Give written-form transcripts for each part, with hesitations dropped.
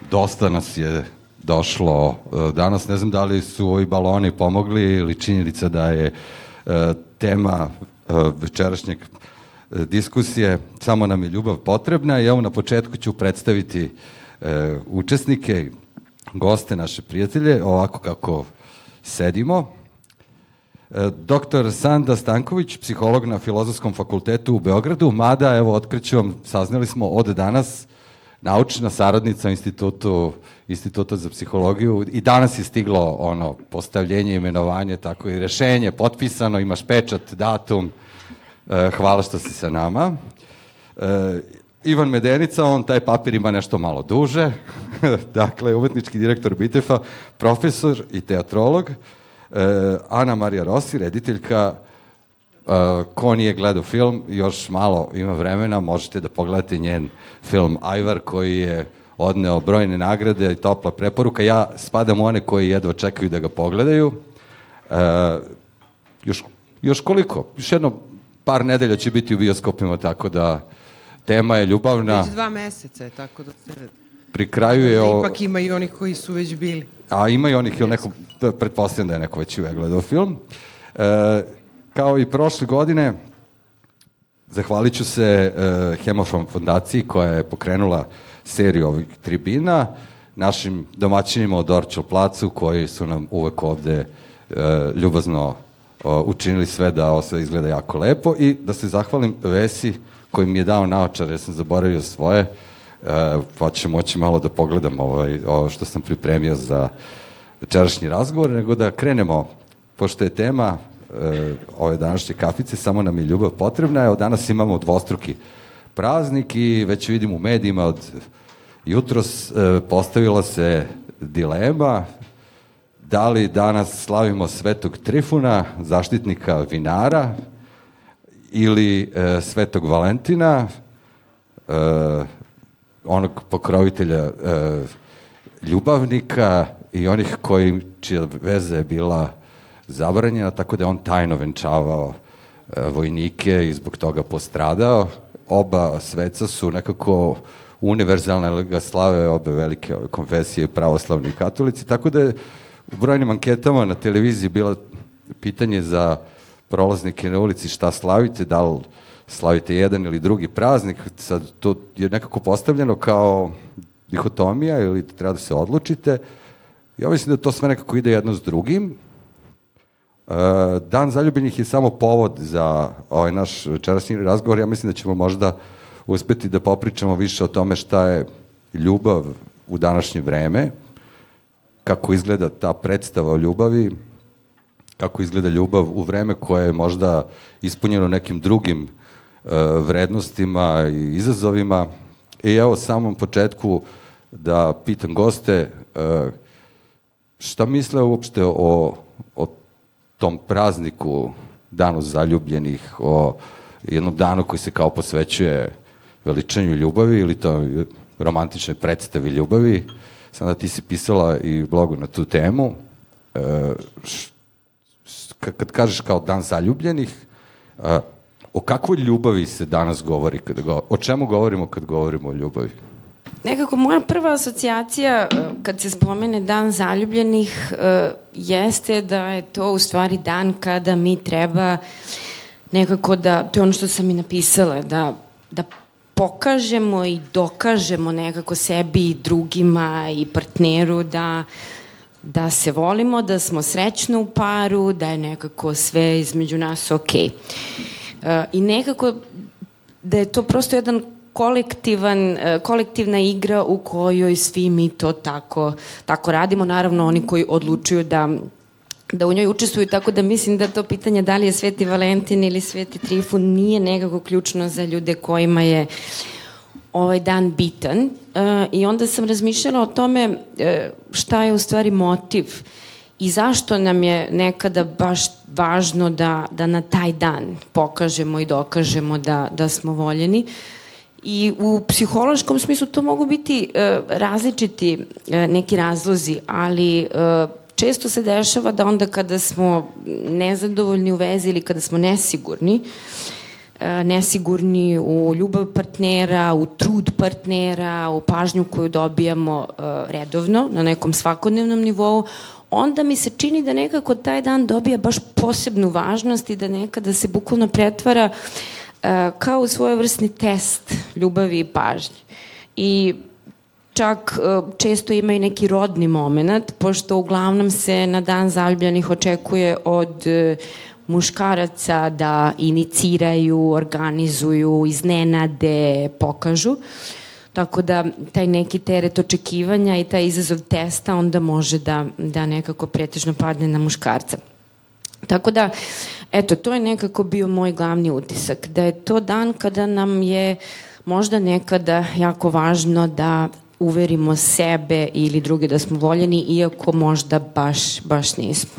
dosta nas je došlo danas. Ne znam da li su ovi baloni pomogli ili činjenica da je tema večerašnjeg diskusije Samo nam je ljubav potrebna. I evo na početku ću predstaviti učesnike, goste, naše prijatelje, ovako kako sedimo. Doktor Sanda Stanković, psiholog na Filozofskom fakultetu u Beogradu, mada, evo, otkriću vam, saznali smo od danas, naučna saradnica Instituta za psihologiju, i danas je stiglo ono postavljenje, imenovanje, tako i rešenje, potpisano, imaš pečat, datum, hvala što si sa nama. Ivan Medenica, on taj papir ima nešto malo duže, dakle, umetnički direktor BITEF-a, profesor i teatrolog. Ana Marija Rossi, rediteljka. Ko nije gledao film, još malo ima vremena, možete da pogledate njen film Ajvar, koji je odneo brojne nagrade i topla preporuka. Ja spadam u one koji jedva čekaju da ga pogledaju. Još koliko? Još jedno par nedelja će biti u bioskopima, tako da tema je ljubavna. Već 2 meseca je, tako da se... Pri kraju je... Ipak ima i onih koji su već bili. A ima i onih, ili neko, pretpostavljam da je neko već uvek gledao film. Kao i prošle godine, zahvalit ću se Hemofon fondaciji koja je pokrenula seriju ovih tribina, našim domaćinima od Dorčel placu koji su nam uvek ovde ljubazno učinili sve da ovo sve izgleda jako lepo, i da se zahvalim Vesi koji mi je dao naočar, jer sam zaboravio svoje, pa ću moći malo da pogledam ovo što sam pripremio za večerašnji razgovor, nego da krenemo, pošto je tema ove današnje kafice Samo nam je ljubav potrebna. Evo, danas imamo dvostruki praznik i već vidim u medijima od jutros postavila se dilema da li danas slavimo Svetog Trifuna, zaštitnika vinara, ili Svetog Valentina, onog pokrovitelja ljubavnika i onih čija veza je bila zabranjena, tako da je on tajno venčavao vojnike i zbog toga postradao. Oba sveca su nekako univerzalne, ga slave obe velike konfesije, pravoslavni i katolici, tako da je u brojnim anketama na televiziji bilo pitanje za prolaznike na ulici šta slavite, da li slavite jedan ili drugi praznik. Sad to je nekako postavljeno kao dihotomija ili treba da se odlučite. Ja mislim da to sve nekako ide jedno s drugim. Dan zaljubljenih je samo povod za ovaj naš večerašnji razgovor. Ja mislim da ćemo možda uspeti da popričamo više o tome šta je ljubav u današnje vreme, kako izgleda ta predstava o ljubavi, kako izgleda ljubav u vreme koje je možda ispunjeno nekim drugim vrednostima i izazovima. I evo, samom početku da pitam goste šta misle uopšte o tom prazniku, danu zaljubljenih, o jednom danu koji se kao posvećuje veličanju ljubavi ili to romantičnoj predstavi ljubavi. Sada ti si pisala i blogu na tu temu. Kad kažeš kao dan zaljubljenih, o kakvoj ljubavi se danas govori? O čemu govorimo kad govorimo o ljubavi? Nekako moja prva asocijacija kad se spomene dan zaljubljenih jeste da je to u stvari dan kada mi treba nekako da, to je ono što sam i napisala, da pokažemo i dokažemo nekako sebi i drugima i partneru da se volimo, da smo srećni u paru, da je nekako sve između nas okej. I nekako da je to prosto jedan kolektivna igra u kojoj svi mi to tako radimo. Naravno, oni koji odlučuju da u njoj učestvuju, tako da mislim da to pitanje da li je Sveti Valentin ili Sveti Trifun nije nekako ključno za ljude kojima je ovaj dan bitan. I onda sam razmišljala o tome šta je u stvari motiv i zašto nam je nekada baš važno da na taj dan pokažemo i dokažemo da smo voljeni. I u psihološkom smislu to mogu biti različiti neki razlozi, ali često se dešava da onda kada smo nezadovoljni u vezi ili kada smo nesigurni, nesigurni u ljubav partnera, u trud partnera, u pažnju koju dobijamo redovno na nekom svakodnevnom nivou, onda mi se čini da nekako taj dan dobija baš posebnu važnost i da nekada se bukvalno pretvara kao svojevrsni test ljubavi i pažnje. I čak često ima i neki rodni moment, pošto uglavnom se na dan zaljubljenih očekuje od muškaraca da iniciraju, organizuju, iznenade, pokažu. Tako da taj neki teret očekivanja i taj izazov testa onda može da nekako pretežno padne na muškarca. Tako da, eto, to je nekako bio moj glavni utisak, da je to dan kada nam je možda nekada jako važno da uverimo sebe ili druge da smo voljeni, iako možda baš nismo.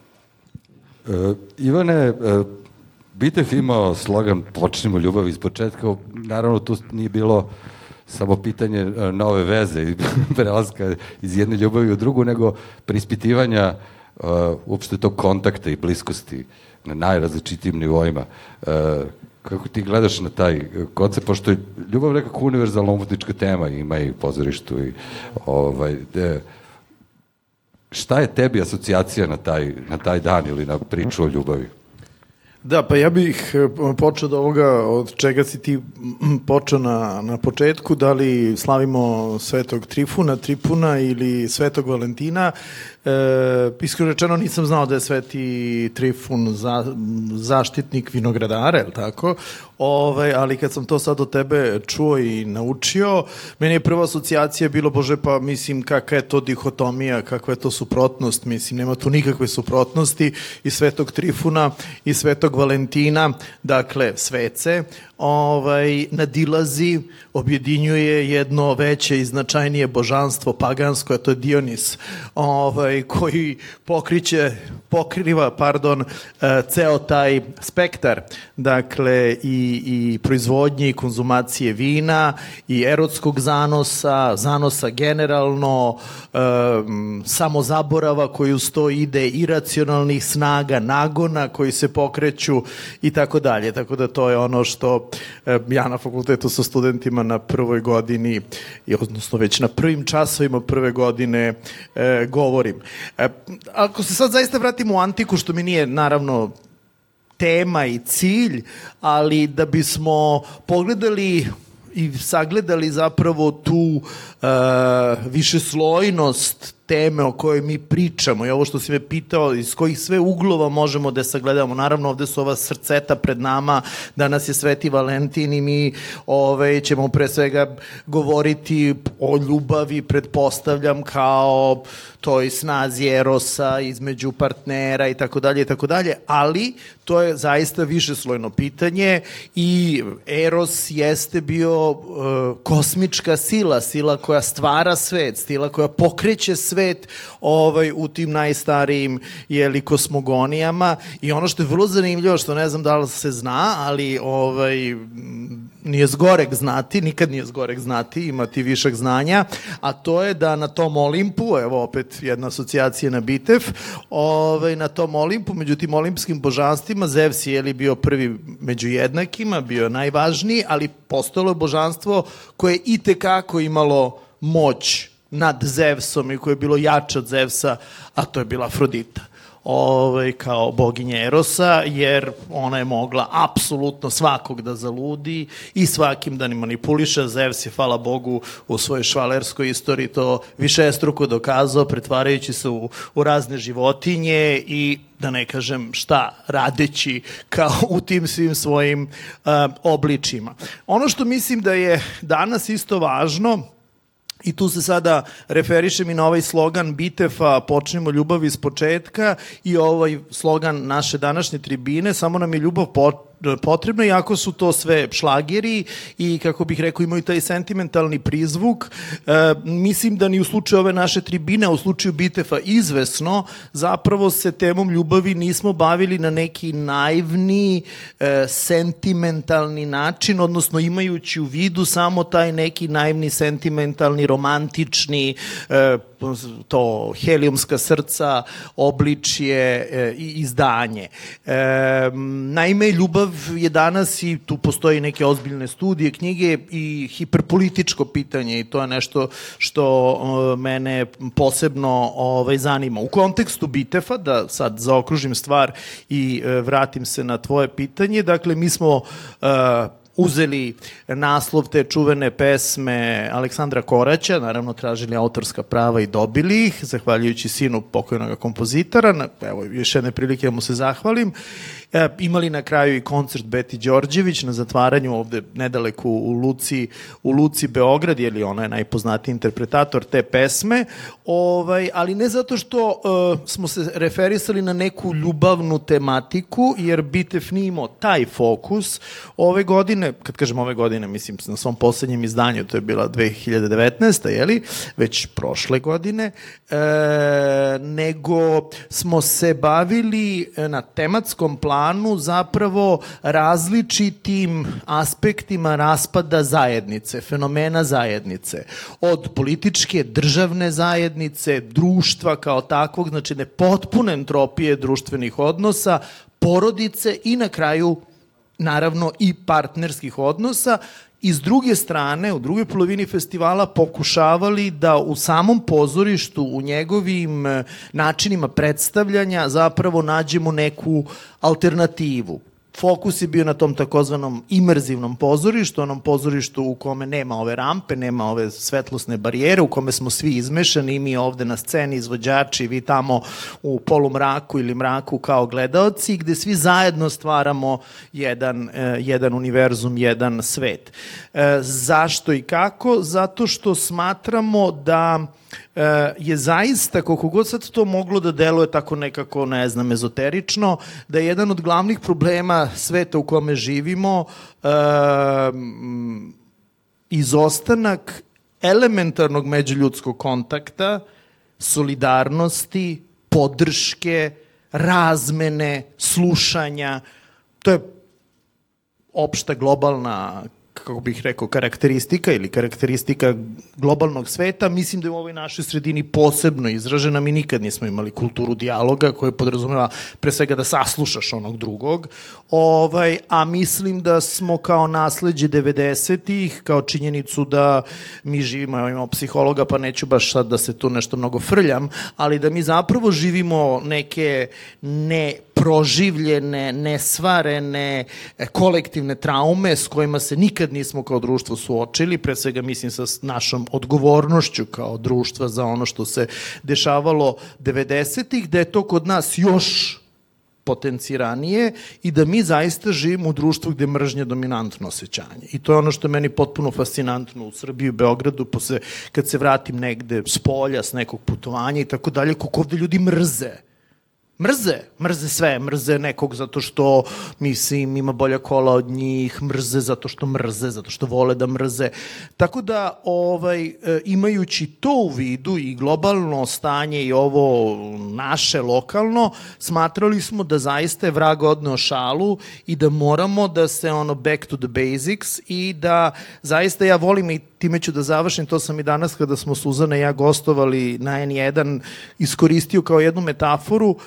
Ivane, Bitev imao slogan "Počnimo ljubav iz početka", naravno tu nije bilo samo pitanje nove veze i prelaska iz jedne ljubavi u drugu, nego preispitivanja uopšte tog kontakta i bliskosti na najrazličitijim nivoima. Kako ti gledaš na taj koncept, pošto je ljubav nekako univerzalna umetnička tema, ima i pozorištu i šta je tebi asocijacija na taj dan ili na priču o ljubavi? Da, pa ja bih počeo od ovoga od čega si ti počeo na početku, da li slavimo Svetog Trifuna ili Svetog Valentina. Iskreno rečeno nisam znao da je Sveti Trifun zaštitnik vinogradara, je li tako? Ali kad sam to sad od tebe čuo i naučio, meni je prva asocijacija bilo, bože, pa mislim kakva je to dihotomija, kakva je to suprotnost, mislim nema tu nikakve suprotnosti, i Svetog Trifuna i Svetog Valentina, dakle svece, nadilazi, objedinjuje jedno veće i značajnije božanstvo pagansko, a to je Dionis, koji pokriva ceo taj spektar, dakle i proizvodnje i konzumacije vina i erotskog zanosa generalno, samozaborava koji uz to ide, iracionalnih snaga, nagona koji se pokreću i tako dalje. Tako da to je ono što ja na fakultetu sa studentima na prvoj godini, odnosno već na prvim časovima prve godine govorim. Ako se sad zaista vratimo u antiku, što mi nije naravno tema i cilj, ali da bismo pogledali i sagledali zapravo tu višeslojnost teme o kojoj mi pričamo i ovo što si me pitao, iz kojih sve uglova možemo da sagledamo. Naravno, ovde su ova srceta pred nama, danas je Sveti Valentin i mi ćemo pre svega govoriti o ljubavi, pretpostavljam, kao toj snazi erosa između partnera i tako dalje, ali to je zaista višeslojno pitanje i eros jeste bio kosmička sila koja stvara svet, sila koja pokreće svet u tim najstarijim kosmogonijama. I ono što je vrlo zanimljivo, što ne znam da li se zna, ali nije zgoreg znati, nikad nije zgoreg znati, imati višak znanja, a to je da na tom Olimpu, evo opet jedna asocijacija na Bitev, na tom Olimpu, među tim olimpskim božanstvima, Zevs je bio prvi među jednakima, bio najvažniji, ali postojalo je božanstvo koje je itekako imalo moć nad Zevsom i koje je bilo jače od Zevsa, a to je bila Afrodita. Kao boginja Erosa, jer ona je mogla apsolutno svakog da zaludi i svakim da ni manipuliše. Zevs je, hvala Bogu, u svojoj švalerskoj istoriji to višestruko dokazao, pretvarajući se u razne životinje i da ne kažem šta, radeći kao u tim svim svojim obličima. Ono što mislim da je danas isto važno, i tu se sada referišem i na ovaj slogan Bitefa "Počnimo ljubav iz početka" i ovaj slogan naše današnje tribine, samo nam je ljubav potrebno, iako su to sve šlageri i, kako bih rekao, imaju taj sentimentalni prizvuk. Mislim da ni u slučaju ove naše tribine, a u slučaju Bitefa izvesno, zapravo se temom ljubavi nismo bavili na neki naivni, sentimentalni način, odnosno imajući u vidu samo taj neki naivni, sentimentalni, romantični, to helijumska srca, obličje i izdanje. Naime, ljubav ljubav je danas, i tu postoji neke ozbiljne studije, knjige, i hiperpolitičko pitanje, i to je nešto što mene posebno zanima. U kontekstu Bitefa, da sad zaokružim stvar i vratim se na tvoje pitanje, dakle, mi smo uzeli naslov te čuvene pesme Aleksandra Koraća, naravno tražili autorska prava i dobili ih, zahvaljujući sinu pokojnog kompozitora, evo još jedne prilike da mu se zahvalim. Imali na kraju i koncert Beti Đorđević na zatvaranju ovde nedaleko u Luci Beograd, jer ona je najpoznatiji interpretator te pesme, ali ne zato što smo se referisali na neku ljubavnu tematiku, jer Bitef nije imao taj fokus. Ove godine, kad kažem ove godine, mislim na svom poslednjem izdanju, to je bila 2019. jeli, već prošle godine, nego smo se bavili na tematskom planu zapravo različitim aspektima raspada zajednice, fenomena zajednice, od političke, državne zajednice, društva kao takvog, znači nepotpune entropije društvenih odnosa, porodice i na kraju naravno i partnerskih odnosa. I s druge strane, u drugoj polovini festivala pokušavali da u samom pozorištu, u njegovim načinima predstavljanja zapravo nađemo neku alternativu. Fokus je bio na tom takozvanom imerzivnom pozorištu, onom pozorištu u kome nema ove rampe, nema ove svetlosne barijere, u kome smo svi izmešani, i mi ovde na sceni, izvođači, vi tamo u polumraku ili mraku kao gledaoci, gde svi zajedno stvaramo jedan univerzum, jedan svet. Zašto i kako? Zato što smatramo da je zaista, koliko god sad to moglo da deluje tako nekako, ne znam, ezoterično, da je jedan od glavnih problema sveta u kome živimo izostanak elementarnog međuljudskog kontakta, solidarnosti, podrške, razmene, slušanja. To je opšta globalna, kako bih rekao, karakteristika ili karakteristika globalnog sveta. Mislim da je u ovoj našoj sredini posebno izražena. Mi nikad nismo imali kulturu dijaloga koja podrazumeva pre svega da saslušaš onog drugog, a mislim da smo kao nasleđe 90-ih, kao činjenicu da mi živimo, imamo psihologa, pa neću baš sad da se tu nešto mnogo frljam, ali da mi zapravo živimo neke neproživljene, nesvarene, kolektivne traume s kojima se nikad nismo kao društvo suočili, pre svega mislim sa našom odgovornošću kao društva za ono što se dešavalo 90-ih, da je to kod nas još potenciranije i da mi zaista živimo u društvu gde mržnje dominantno osjećanje. I to je ono što je meni potpuno fascinantno u Srbiji, u Beogradu, kad se vratim negde s polja, s nekog putovanja i tako dalje, kako ovde ljudi mrze. Mrze sve, mrze nekog zato što, mislim, ima bolja kola od njih, mrze zato što vole da mrze. Tako da, imajući to u vidu i globalno stanje i ovo naše lokalno, smatrali smo da zaista je vrag odneo šalu i da moramo da se back to the basics i da zaista ja volim, i time ću da završim, to sam i danas kada smo Suzana i ja gostovali na N1 iskoristio kao jednu metaforu,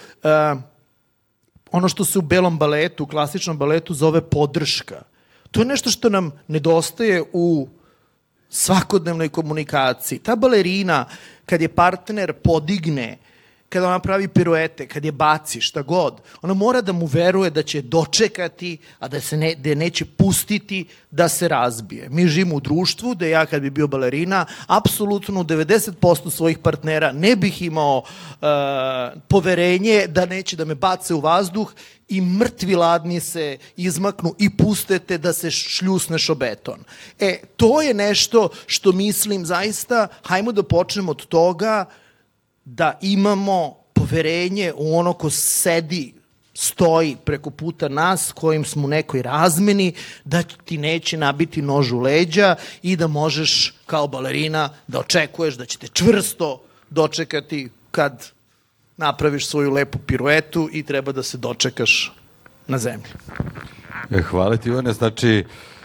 ono što se u belom baletu, u klasičnom baletu zove podrška. To je nešto što nam nedostaje u svakodnevnoj komunikaciji. Ta balerina, kad je partner podigne, kada ona pravi piruete, kad je baci, šta god, ona mora da mu veruje da će dočekati, a da je neće pustiti da se razbije. Mi živimo u društvu da ja kad bi bio balerina, apsolutno 90% svojih partnera ne bih imao poverenje da neće da me bace u vazduh i mrtvi ladni se izmaknu i pustete da se šljusneš o beton. To je nešto što mislim zaista, hajmo da počnemo od toga da imamo poverenje u ono ko stoji preko puta nas, kojim smo u nekoj razmeni, da ti neće nabiti nož u leđa i da možeš kao balerina da očekuješ da će te čvrsto dočekati kad napraviš svoju lepu piruetu i treba da se dočekaš na zemlji. Hvala ti, Ivane. Znači,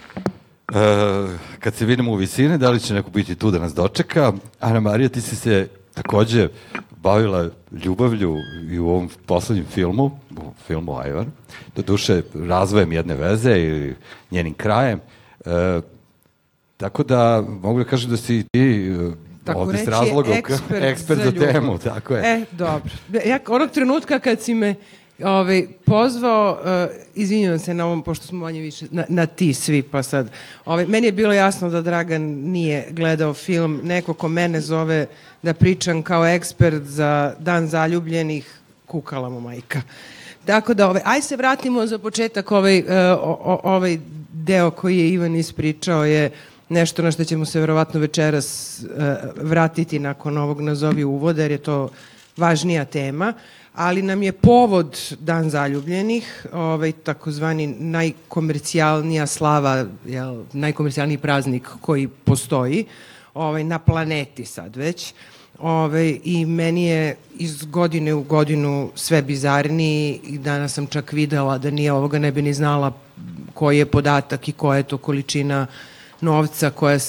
kad se vidimo u visini, da li će neko biti tu da nas dočeka? Ana Marija, ti si se takođe bavila ljubavlju i u ovom poslednjem filmu, u filmu Ajvar, do duše razvojem jedne veze ili njenim krajem. Tako da mogu da kažem da si ti ovde s razlogom ekspert za temu. Tako je. Dobro. Ja onog trenutka kad si me pozvao, izvinjavam se na ovom, pošto smo manje više na ti svi, pa sad, meni je bilo jasno da Dragan nije gledao film, neko ko mene zove da pričam kao ekspert za Dan zaljubljenih, kukala mu majka. Tako da, aj se vratimo za početak, ovaj deo koji je Ivan ispričao je nešto na što ćemo se verovatno večeras vratiti nakon ovog nazovi uvoda, jer je to važnija tema, ali nam je povod Dan zaljubljenih, takozvani najkomercijalnija slava, najkomercijalniji praznik koji postoji na planeti sad već. I meni je iz godine u godinu sve bizarniji i danas sam čak videla da nije ovoga, ne bi ni znala koji je podatak i koja je to količina novca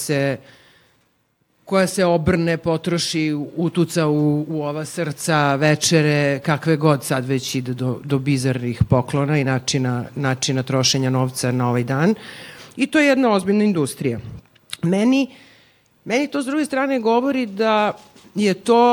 koja se obrne, potroši, utuca u ova srca, večere, kakve god sad već ide do bizarnih poklona i načina trošenja novca na ovaj dan. I to je jedna ozbiljna industrija. Meni to s druge strane govori da je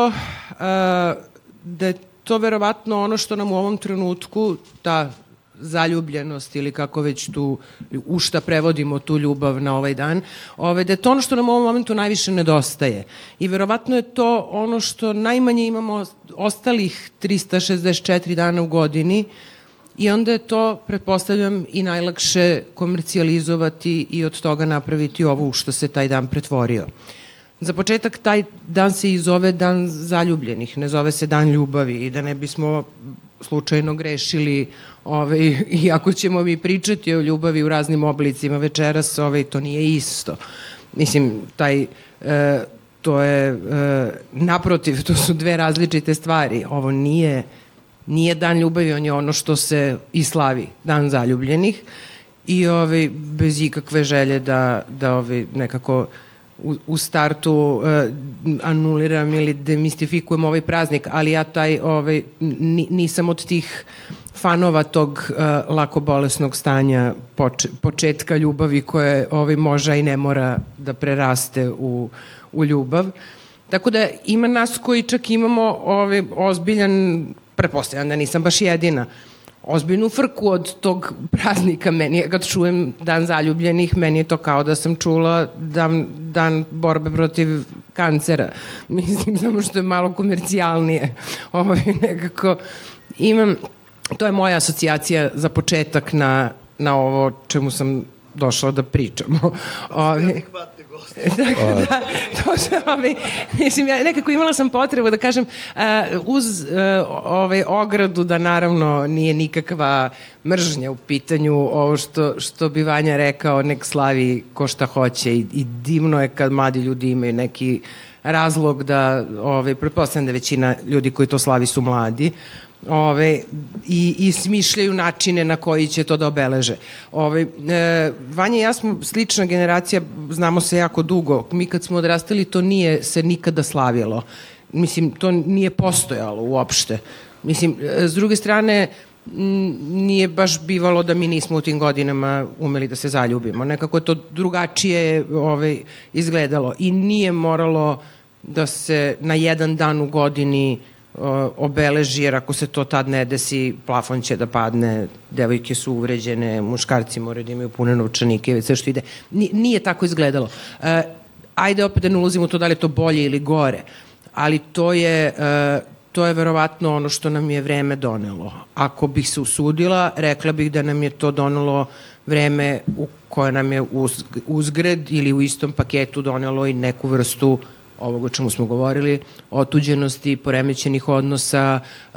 to verovatno ono što nam u ovom trenutku, ta zaljubljenost ili kako već u šta prevodimo tu ljubav na ovaj dan, da je to ono što nam u ovom momentu najviše nedostaje. I verovatno je to ono što najmanje imamo ostalih 364 dana u godini i onda je to, pretpostavljam, i najlakše komercijalizovati i od toga napraviti ovo u što se taj dan pretvorio. Za početak, taj dan se i zove Dan zaljubljenih, ne zove se Dan ljubavi i da ne bismo slučajno grešili, iako ćemo mi pričati o ljubavi u raznim oblicima večeras, to nije isto. Mislim, to je, naprotiv, to su dve različite stvari. Ovo nije Dan ljubavi, on je ono što se i slavi, Dan zaljubljenih i bez ikakve želje da nekako u startu anuliram ili demistifikujem ovaj praznik, ali ja nisam od tih fanova tog lako bolesnog stanja početka ljubavi koje može i ne mora da preraste u ljubav. Tako da ima nas koji čak imamo ozbiljan, pretpostavljam da nisam baš jedina, ozbiljnu frku od tog praznika. Meni je, kad čujem Dan zaljubljenih, meni je to kao da sam čula dan borbe protiv kancera. Mislim, samo što je malo komercijalnije. Nekako imam, to je moja asocijacija za početak na ovo čemu sam došla da pričamo. To se, mislim, ja nekako imala sam potrebu da kažem uz ogradu da naravno nije nikakva mržnja u pitanju, ovo što bi Vanja rekao, nek slavi ko šta hoće i divno je kad mladi ljudi imaju neki razlog da, pretpostavljam da većina ljudi koji to slavi su mladi, i smišljaju načine na koji će to da obeleže. Vanja i ja smo slična generacija, znamo se jako dugo. Mi kad smo odrastali, to nije se nikada slavilo. Mislim, to nije postojalo uopšte. Mislim, s druge strane, nije baš bivalo da mi nismo u tim godinama umeli da se zaljubimo. Nekako je to drugačije izgledalo i nije moralo da se na jedan dan u godini obeleži, jer ako se to tad ne desi, plafon će da padne, devojke su uvređene, muškarci moraju da imaju pune novčanike, sve što ide. Nije tako izgledalo. Ajde opet da ne ulazimo u to da li je to bolje ili gore, ali to je verovatno ono što nam je vreme donelo. Ako bih se usudila, rekla bih da nam je to donelo vreme u koje nam je uzgred ili u istom paketu donelo i neku vrstu ovoga o čemu smo govorili, otuđenosti, poremećenih odnosa,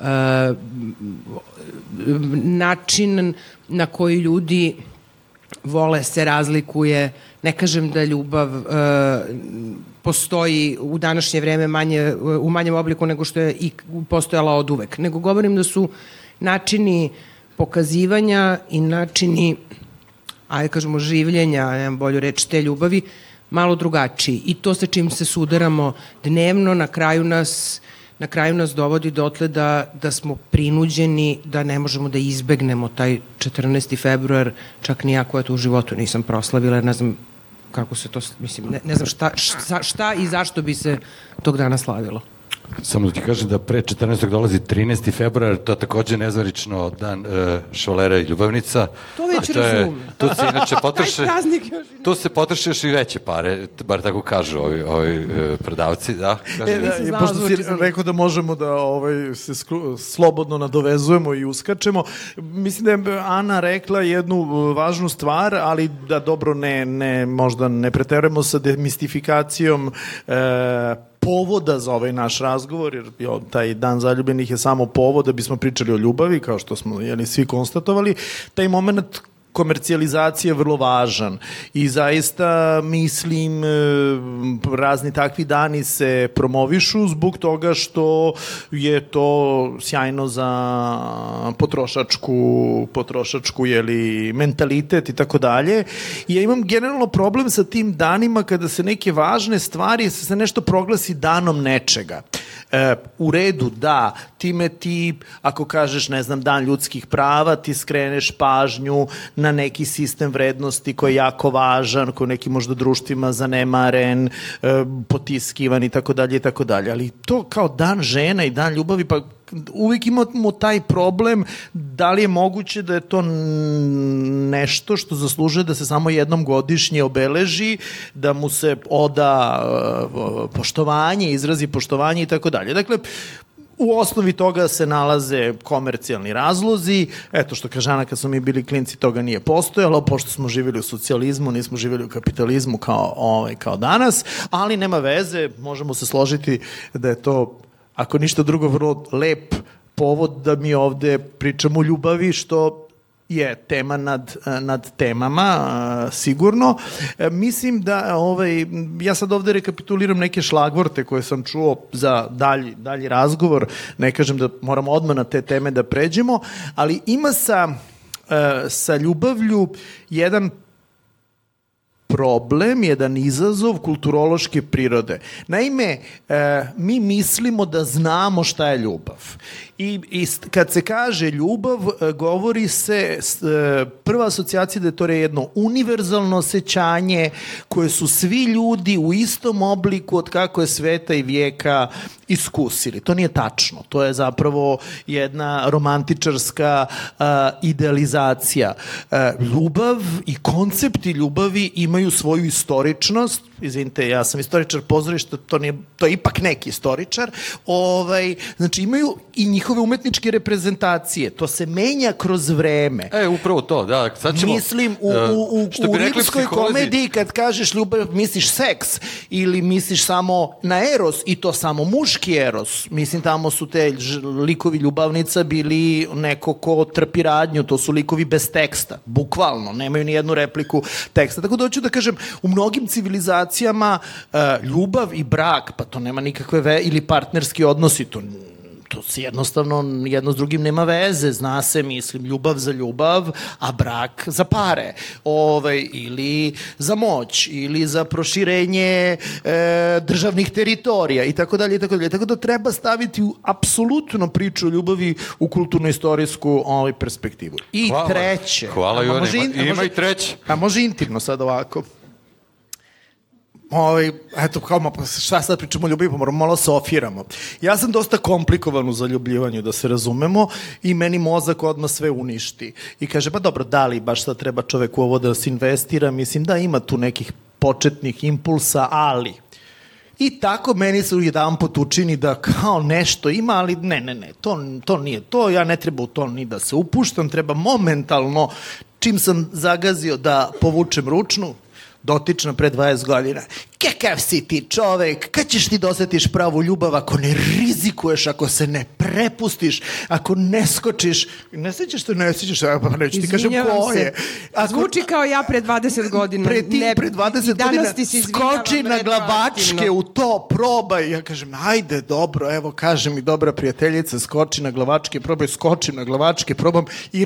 način na koji ljudi vole se razlikuje. Ne kažem da ljubav postoji u današnje vreme u manjem obliku nego što je i postojala od uvek, nego govorim da su načini pokazivanja i načini, ajde kažemo, življenja, nemam bolju reč, te ljubavi, malo drugačiji. I to sa čim se sudaramo dnevno, na kraju nas na kraju nas dovodi dotle da smo prinuđeni da ne možemo da izbegnemo taj 14. februar, čak ni ja koja to u životu nisam proslavila, jer ne znam kako se to, mislim, ne znam šta i zašto bi se tog dana slavilo. Samo da ti kažem da pre 14. dolazi 13. februar, to je takođe nezvanično dan švalera i ljubavnica. To već razumem. Tu se inače potroše... Taj praznik još... Tu se potroše još i veće pare, bar tako kažu ovi prodavci, da? Pošto si rekao da možemo da se slobodno nadovezujemo i uskačemo, mislim da je Ana rekla jednu važnu stvar, ali da dobro možda ne preterujemo sa demistifikacijom povoda za ovaj naš razgovor, jer taj dan zaljubljenih je samo povod da bismo pričali o ljubavi, kao što smo svi konstatovali. Taj moment komercijalizacije je vrlo važan i zaista mislim razni takvi dani se promovišu zbog toga što je to sjajno za potrošačku mentalitet i tako dalje. Ja imam generalno problem sa tim danima kada se neke važne stvari, se nešto proglasi danom nečega. U redu, da, time ti, ako kažeš, ne znam, dan ljudskih prava, ti skreneš pažnju na neki sistem vrednosti koji je jako važan, koji neki možda društvima zanemaren, potiskivan i tako dalje, ali to kao dan žena i dan ljubavi, pa uvijek imamo taj problem da li je moguće da je to nešto što zaslužuje da se samo jednom godišnje obeleži, da mu se oda poštovanje, izrazi poštovanje i tako dalje. Dakle, u osnovi toga se nalaze komercijalni razlozi. Eto što kaže Ana, kad smo mi bili klinci toga nije postojalo, pošto smo živjeli u socijalizmu, nismo živjeli u kapitalizmu kao danas, ali nema veze, možemo se složiti da je to, ako ništa drugo, vrlo lep povod da mi ovde pričamo o ljubavi, što je tema nad temama, sigurno. Mislim da, ja sad ovde rekapituliram neke šlagvorte koje sam čuo za dalji razgovor, ne kažem da moramo odmah na te teme da pređemo, ali ima sa ljubavlju jedan problem, jedan izazov kulturološke prirode. Naime, mi mislimo da znamo šta je ljubav. I kad se kaže ljubav, govori se, prva asocijacija da je to jedno univerzalno osjećanje koje su svi ljudi u istom obliku od kako je sveta i vijeka iskusili. To nije tačno. To je zapravo jedna romantičarska idealizacija. Ljubav i koncepti ljubavi imaju svoju istoričnost. Izvinite, ja sam istoričar pozorišta, to je ipak neki istoričar. Znači, imaju i njihove umetničke reprezentacije. To se menja kroz vreme. Upravo to, da. Sad ćemo, mislim, u rimskoj komediji kad kažeš ljubav, misliš seks ili misliš samo na eros i to samo muški eros. Mislim, tamo su te likovi ljubavnica bili neko ko trpi radnju, to su likovi bez teksta. Bukvalno, nemaju ni jednu repliku teksta. Tako da hoću da kažem, u mnogim civilizacijama ljubav i brak, pa to nema nikakve ili partnerski odnosi, to se jednostavno jedno s drugim nema veze, zna se, mislim, ljubav za ljubav, a brak za pare, ili za moć, ili za proširenje državnih teritorija i tako dalje, i tako dalje. Tako da treba staviti apsolutno priču o ljubavi u kulturno-istorijsku perspektivu. I treće. Hvala, Ivane. Ima i treće. A može intimno sad ovako. Eto, šta sad pričamo o ljubavi, pa moramo malo sofiramo. Ja sam dosta komplikovan u zaljubljivanju, da se razumemo, i meni mozak odmah sve uništi. I kaže, pa dobro, da li baš sad treba čovek u ovo da se investira? Mislim, da, ima tu nekih početnih impulsa, ali... I tako meni se jedanput učini da kao nešto ima, ali ne, to nije to, ja ne treba u to ni da se upuštam, treba momentalno, čim sam zagazio da povučem ručnu, dotična pre 20 godina. Kakav si ti čovek? Kad ćeš ti da osjetiš pravu ljubav ako ne rizikuješ, ako se ne prepustiš, ako ne skočiš? Ne sjećaš se, pa neću ti kažem ko je. Zvuči kao ja pre 20 godina. Pre 20 godina skoči na glavačke u to, probaj. Ja kažem, ajde, dobro, evo, kaže mi dobra prijateljica, skoči na glavačke, probaj, skočim na glavačke, probam i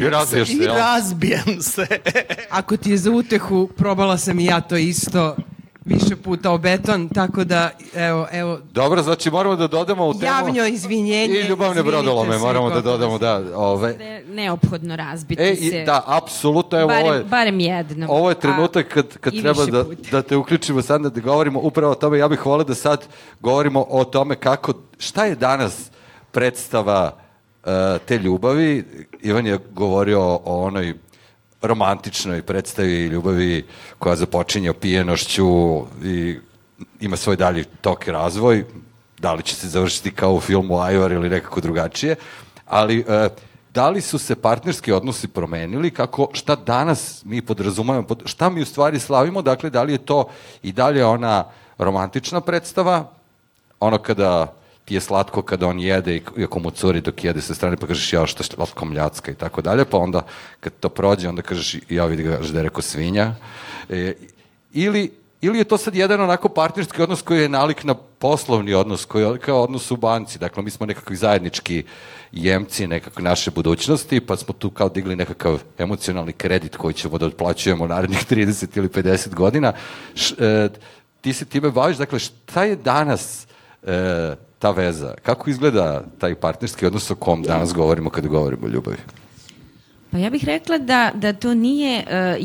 razbijem se. Ako ti je za utehu, probala sam i ja to isto više puta o beton, tako da, evo... Dobro, znači moramo da dodamo u temu... Javno izvinjenje. I ljubavne brodolome, moramo da dodamo, da. Neophodno razbiti se. Da, apsolutno, evo ovo je... Barem jedno. Ovo je trenutak kad treba da te uključimo sad, da govorimo upravo o tome. Ja bih voleo da sad govorimo o tome šta je danas predstava te ljubavi. Ivan je govorio o onoj romantičnoj predstavi ljubavi koja započinje opijenošću i ima svoj dalji tok i razvoj. Da li će se završiti kao u filmu Ajvar ili nekako drugačije, ali da li su se partnerski odnosi promenili, šta danas mi podrazumavamo, šta mi u stvari slavimo, dakle, da li je to i dalje ona romantična predstava, ono kada ti je slatko kada on jede i ako mu curi dok jede sa strane, pa kažeš ja što slatko mljacka i tako dalje, pa onda kad to prođe, onda kažeš ja vidi ga da je rekao svinja. Ili je to sad jedan onako partnerski odnos koji je nalik na poslovni odnos, koji je kao odnos u banci. Dakle, mi smo nekakvi zajednički jemci nekakve naše budućnosti, pa smo tu kao digli nekakav emocionalni kredit koji ćemo da otplaćujemo narednih 30 ili 50 godina. Ti se time baviš, dakle, šta je danas ta veza? Kako izgleda taj partnerski odnos o kom danas govorimo kada govorimo o ljubavi? Pa ja bih rekla da to nije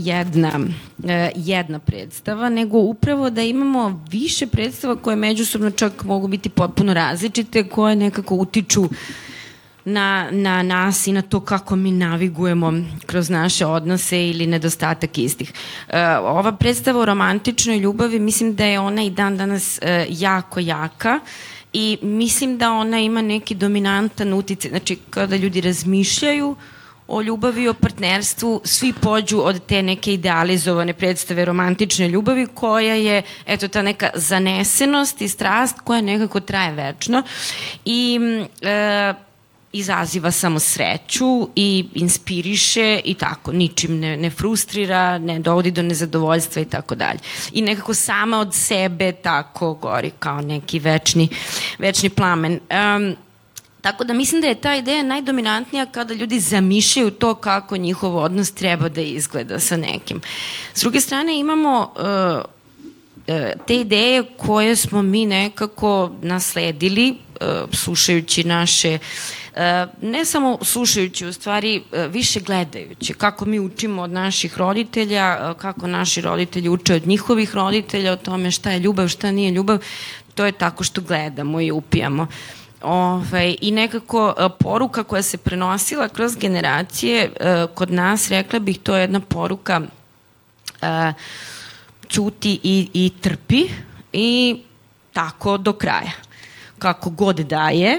jedna predstava, nego upravo da imamo više predstava koje međusobno čak mogu biti potpuno različite, koje nekako utiču na nas i na to kako mi navigujemo kroz naše odnose ili nedostatak istih. Ova predstava o romantičnoj ljubavi, mislim da je ona i dan danas jako jaka i mislim da ona ima neki dominantan uticaj. Znači, kada ljudi razmišljaju o ljubavi i o partnerstvu, svi pođu od te neke idealizovane predstave romantične ljubavi koja je, eto, ta neka zanesenost i strast koja nekako traje večno i izaziva samo sreću i inspiriše i tako, ničim ne frustrira, ne dovodi do nezadovoljstva i tako dalje. I nekako sama od sebe tako gori kao neki večni plamen. Tako da mislim da je ta ideja najdominantnija kada ljudi zamišljaju to kako njihov odnos treba da izgleda sa nekim. S druge strane imamo te ideje koje smo mi nekako nasledili slušajući naše, ne samo slušajući, u stvari više gledajući kako mi učimo od naših roditelja, kako naši roditelji uče od njihovih roditelja o tome šta je ljubav, šta nije ljubav, to je tako što gledamo i upijamo. I nekako poruka koja se prenosila kroz generacije kod nas, rekla bih, to je jedna poruka ćuti i trpi i tako do kraja. Kako god daje,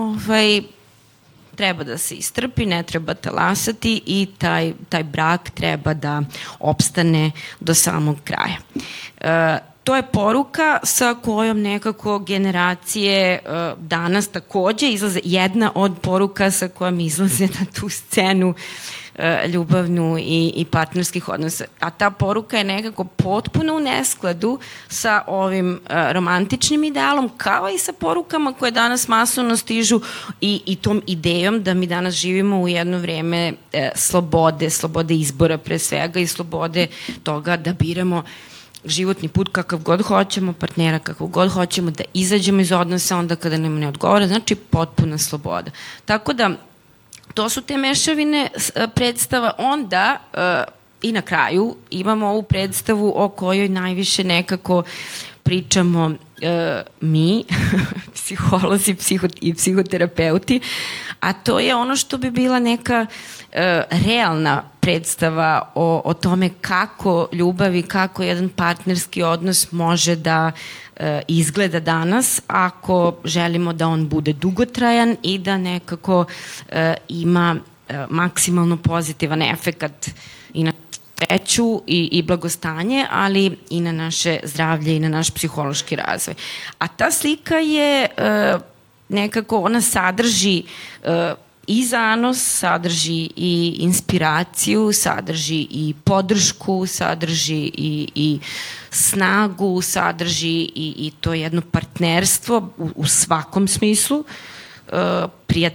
treba da se istrpi, ne treba talasati i taj brak treba da opstane do samog kraja. To je poruka sa kojom nekako generacije danas takođe izlaze, jedna od poruka sa kojom izlaze na tu scenu ljubavnu i partnerskih odnosa. A ta poruka je nekako potpuno u neskladu sa ovim romantičnim idealom, kao i sa porukama koje danas masovno stižu i tom idejom da mi danas živimo u jedno vreme slobode izbora pre svega i slobode toga da biramo životni put kakav god hoćemo, partnera kakav god hoćemo, da izađemo iz odnosa onda kada nam ne odgovara, znači potpuna sloboda. Tako da, to su te mešavine predstava. Onda, i na kraju, imamo ovu predstavu o kojoj najviše nekako pričamo mi, psiholozi i psihoterapeuti, a to je ono što bi bila neka realna predstava o tome kako ljubav i kako jedan partnerski odnos može da izgleda danas ako želimo da on bude dugotrajan i da nekako ima maksimalno pozitivan efekat i na sreću i blagostanje, ali i na naše zdravlje i na naš psihološki razvoj. A ta slika je nekako, ona sadrži i zanos, sadrži i inspiraciju, sadrži i podršku, sadrži i snagu, sadrži i to jedno partnerstvo u svakom smislu,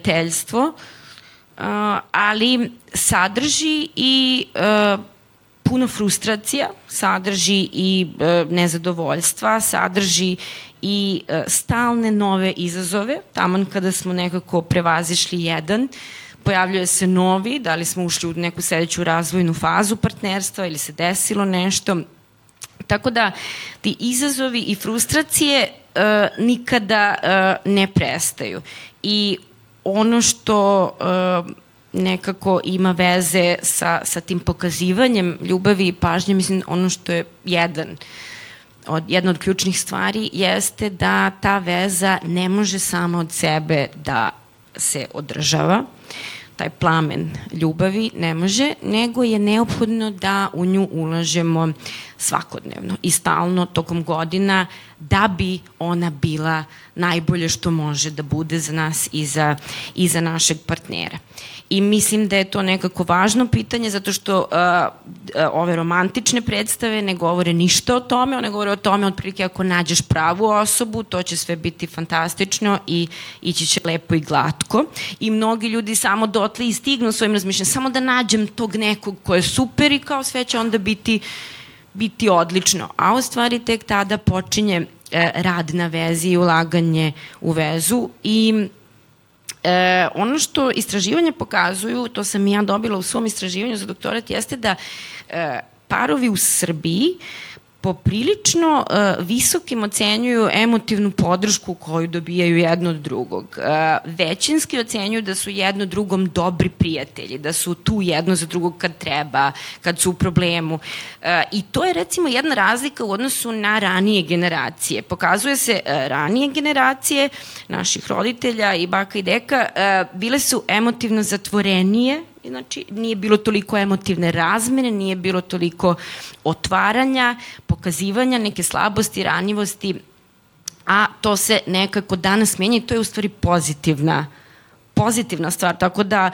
prijateljstvo, ali sadrži i puno frustracija, sadrži i nezadovoljstva, sadrži i stalne nove izazove. Taman kada smo nekako prevazišli jedan, pojavljuje se novi, da li smo ušli u neku sledeću razvojnu fazu partnerstva ili se desilo nešto. Tako da ti izazovi i frustracije nikada ne prestaju. I ono što nekako ima veze sa tim pokazivanjem ljubavi i pažnje, mislim, ono što je jedna od ključnih stvari jeste da ta veza ne može sama od sebe da se održava, taj plamen ljubavi ne može, nego je neophodno da u nju ulažemo svakodnevno i stalno tokom godina da bi ona bila najbolje što može da bude za nas i za našeg partnera. I mislim da je to nekako važno pitanje zato što ove romantične predstave ne govore ništa o tome, one govore o tome otprilike ako nađeš pravu osobu, to će sve biti fantastično i ići će lepo i glatko. I mnogi ljudi samo dotle i stignu svojim razmišljanjem, samo da nađem tog nekog ko je super i kao sve će onda biti odlično. A u stvari tek tada počinje rad na vezi i ulaganje u vezu i ono što istraživanja pokazuju, to sam i ja dobila u svom istraživanju za doktorat, jeste da parovi u Srbiji poprilično visokim ocenjuju emotivnu podršku koju dobijaju jedno od drugog. Većinski ocenjuju da su jedno drugom dobri prijatelji, da su tu jedno za drugog kad treba, kad su u problemu. I to je recimo jedna razlika u odnosu na ranije generacije. Pokazuje se ranije generacije naših roditelja i baka i deka bile su emotivno zatvorenije, znači nije bilo toliko emotivne razmene, nije bilo toliko otvaranja, pokazivanja neke slabosti, ranjivosti, a to se nekako danas menja i to je u stvari pozitivna stvar, tako da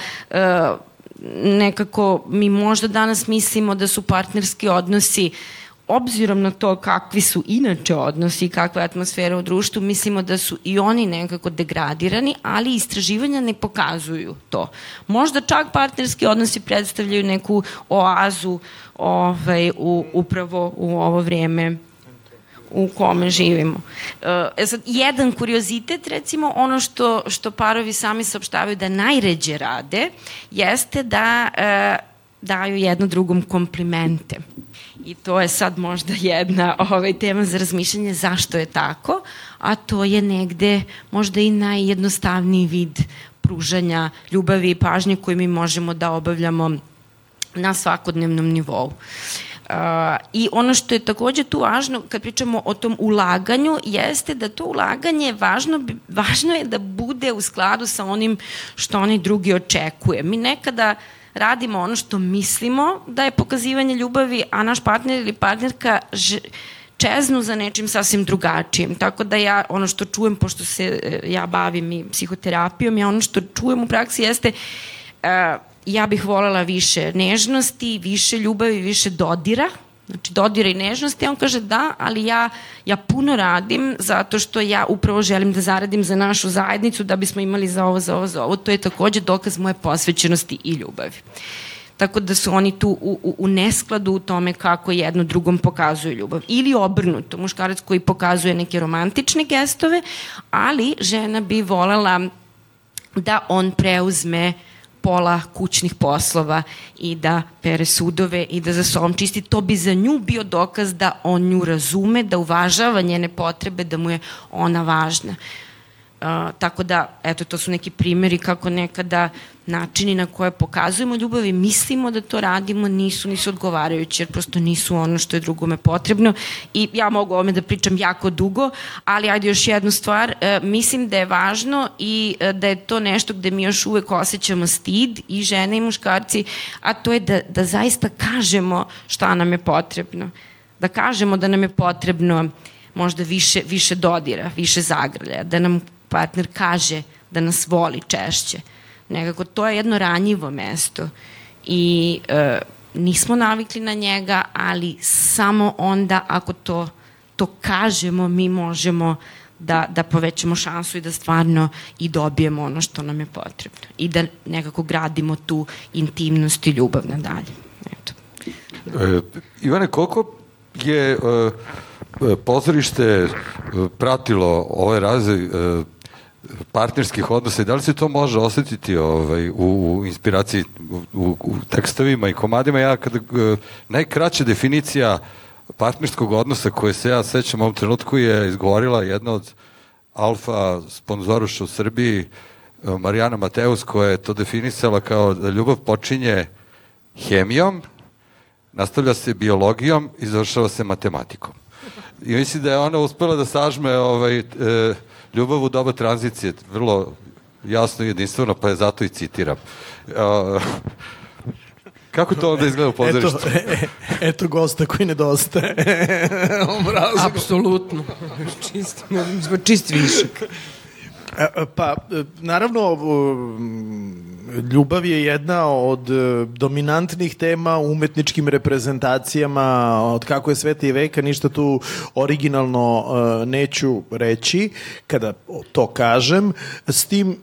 nekako mi možda danas mislimo da su partnerski odnosi, obzirom na to kakvi su inače odnosi i kakva je atmosfera u društvu, mislimo da su i oni nekako degradirani, ali istraživanja ne pokazuju to. Možda čak partnerski odnosi predstavljaju neku oazu upravo u ovo vreme u kome živimo. Sad, jedan kuriozitet, recimo, ono što parovi sami saopštavaju da najređe rade, jeste da daju jedno drugom komplimente. I to je sad možda jedna tema za razmišljanje zašto je tako, a to je negde možda i najjednostavniji vid pružanja ljubavi i pažnje koju mi možemo da obavljamo na svakodnevnom nivou. I ono što je takođe tu važno kad pričamo o tom ulaganju jeste da to ulaganje važno je da bude u skladu sa onim što oni drugi očekuje. Mi nekada radimo ono što mislimo da je pokazivanje ljubavi, a naš partner ili partnerka čeznu za nečim sasvim drugačijim. Tako da ja ono što čujem, pošto se ja bavim i psihoterapijom, ja ono što čujem u praksi jeste ja bih volela više nežnosti, više ljubavi, više dodira, znači dodira i nežnosti, on kaže da, ali ja puno radim zato što ja upravo želim da zaradim za našu zajednicu da bismo imali za ovo. To je takođe dokaz moje posvećenosti i ljubavi. Tako da su oni tu u neskladu u tome kako jedno drugom pokazuju ljubav. Ili obrnuto, muškarac koji pokazuje neke romantične gestove, ali žena bi volela da on preuzme pola kućnih poslova i da pere sudove i da za sobom čisti. To bi za nju bio dokaz da on nju razume, da uvažava njene potrebe, da mu je ona važna. Tako da, eto, to su neki primjeri kako nekada načini na koje pokazujemo ljubav i mislimo da to radimo nisu odgovarajući, jer prosto nisu ono što je drugome potrebno. I ja mogu o ovome da pričam jako dugo, ali ajde još jednu stvar, mislim da je važno i da je to nešto gde mi još uvek osjećamo stid i žene i muškarci, a to je da zaista kažemo šta nam je potrebno. Da kažemo da nam je potrebno možda više dodira, više zagrljaja, da nam partner kaže da nas voli češće. Nekako to je jedno ranjivo mesto i nismo navikli na njega, ali samo onda ako to kažemo mi možemo da povećamo šansu i da stvarno i dobijemo ono što nam je potrebno i da nekako gradimo tu intimnost i ljubav nadalje. Eto. Ivane, koliko je pozorište pratilo ove razne partnerskih odnosa i da li se to može osetiti u inspiraciji, u tekstovima i komadima? Ja kada najkraća definicija partnerskog odnosa koje se ja sećam u ovom trenutku je izgovorila jedna od alfa sponzoruša u Srbiji, Marijana Mateus, koja je to definisala kao da ljubav počinje hemijom, nastavlja se biologijom i završava se matematikom. I mislim da je ona uspela da sažme ljubav u doba tranzicije, vrlo jasno i jedinstveno, pa je zato i citiram. Kako to onda izgleda u pozorištu? Eto gosta koji nedostaje. Apsolutno. Čist višak. Pa, naravno, ljubav je jedna od dominantnih tema u umetničkim reprezentacijama od kako je sveta i veka, ništa tu originalno neću reći kada to kažem, s tim,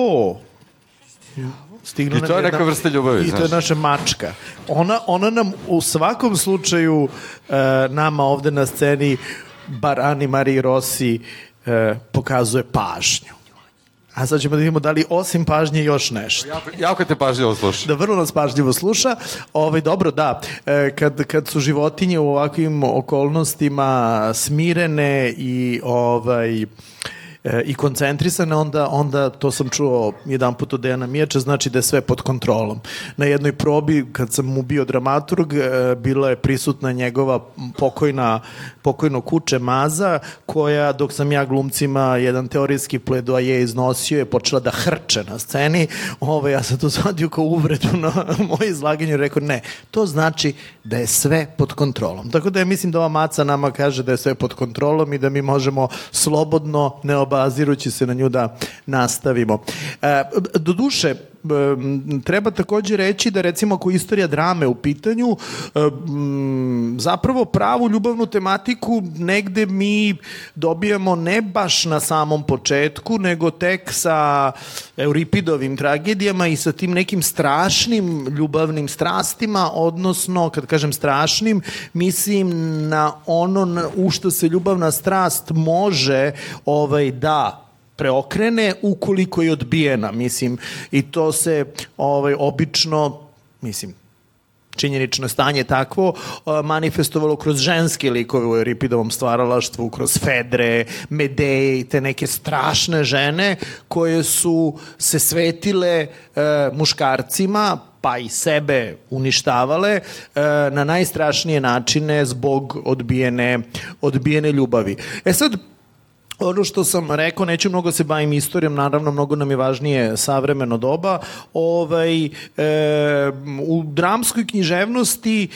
I to je neka vrsta ljubavi. I to je naša mačka. Ona nam u svakom slučaju nama ovde na sceni, bar Ani Mariji Rossi, pokazuje pažnju. A sad ćemo da vidimo da li osim pažnje još nešto. Jako te pažljivo sluša. Da, vrlo nas pažljivo sluša. Dobro, da. Kad su životinje u ovakvim okolnostima smirene i koncentrisane, onda to sam čuo jedan put od Dejana Mijača, znači da je sve pod kontrolom. Na jednoj probi, kad sam mu bio dramaturg, bila je prisutna njegova pokojno kuće Maza, koja, dok sam ja glumcima jedan teorijski pledoaje iznosio, je počela da hrče na sceni. Ja sam to shvatio kao uvredu na moje izlaganje i rekao, ne, to znači da je sve pod kontrolom. Tako da ja mislim da ova maca nama kaže da je sve pod kontrolom i da mi možemo slobodno, neobazirući se na nju, da nastavimo. Doduše, treba takođe reći da, recimo, ako je istorija drame u pitanju, zapravo pravu ljubavnu tematiku negde mi dobijamo ne baš na samom početku, nego tek sa Euripidovim tragedijama i sa tim nekim strašnim ljubavnim strastima, odnosno, kad kažem strašnim, mislim na ono u što se ljubavna strast može da preokrene ukoliko je odbijena, mislim, i to se obično, mislim, činjenično stanje takvo, manifestovalo kroz ženske likove u Euripidovom stvaralaštvu, kroz Fedre, Medeje i te neke strašne žene koje su se svetile muškarcima, pa i sebe uništavale na najstrašnije načine zbog odbijene ljubavi. Sad, ono što sam rekao, neću mnogo se bavim istorijom, naravno mnogo nam je važnije savremeno doba. U dramskoj književnosti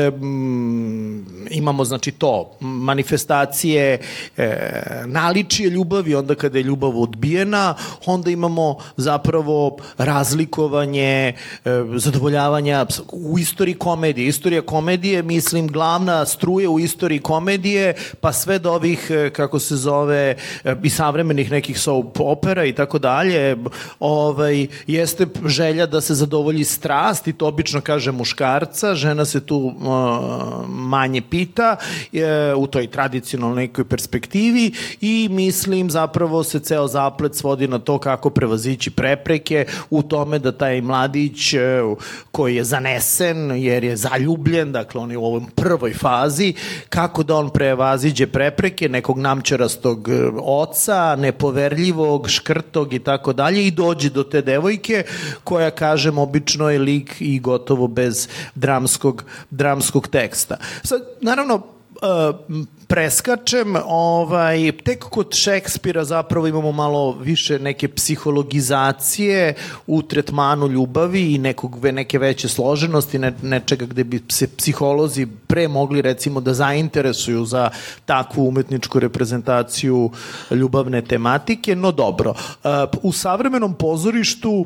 imamo, znači, to, manifestacije naličije ljubavi, onda kada je ljubav odbijena, onda imamo zapravo razlikovanje zadovoljavanja u istoriji komedije. Istorija komedije, mislim, glavna struja u istoriji komedije, pa sve do ovih, kako se zove, i savremenih nekih soap opera i tako dalje, jeste želja da se zadovolji strast, i to obično kaže muškarca, žena se tu manje pita u toj tradicionalnoj nekoj perspektivi, i mislim zapravo se ceo zaplet svodi na to kako prevazići prepreke u tome da taj mladić koji je zanesen jer je zaljubljen, dakle on je u ovoj prvoj fazi, kako da on prevaziđe prepreke nekog namćarastog oca, nepoverljivog, škrtog i tako dalje, i dođe do te devojke koja, kažem, obično je lik i gotovo bez dramskog teksta. Sad, naravno, preskačem, tek kod Šekspira zapravo imamo malo više neke psihologizacije u tretmanu ljubavi i neke veće složenosti, nečega gde bi se psiholozi pre mogli, recimo, da zainteresuju za takvu umetničku reprezentaciju ljubavne tematike, no dobro. U savremenom pozorištu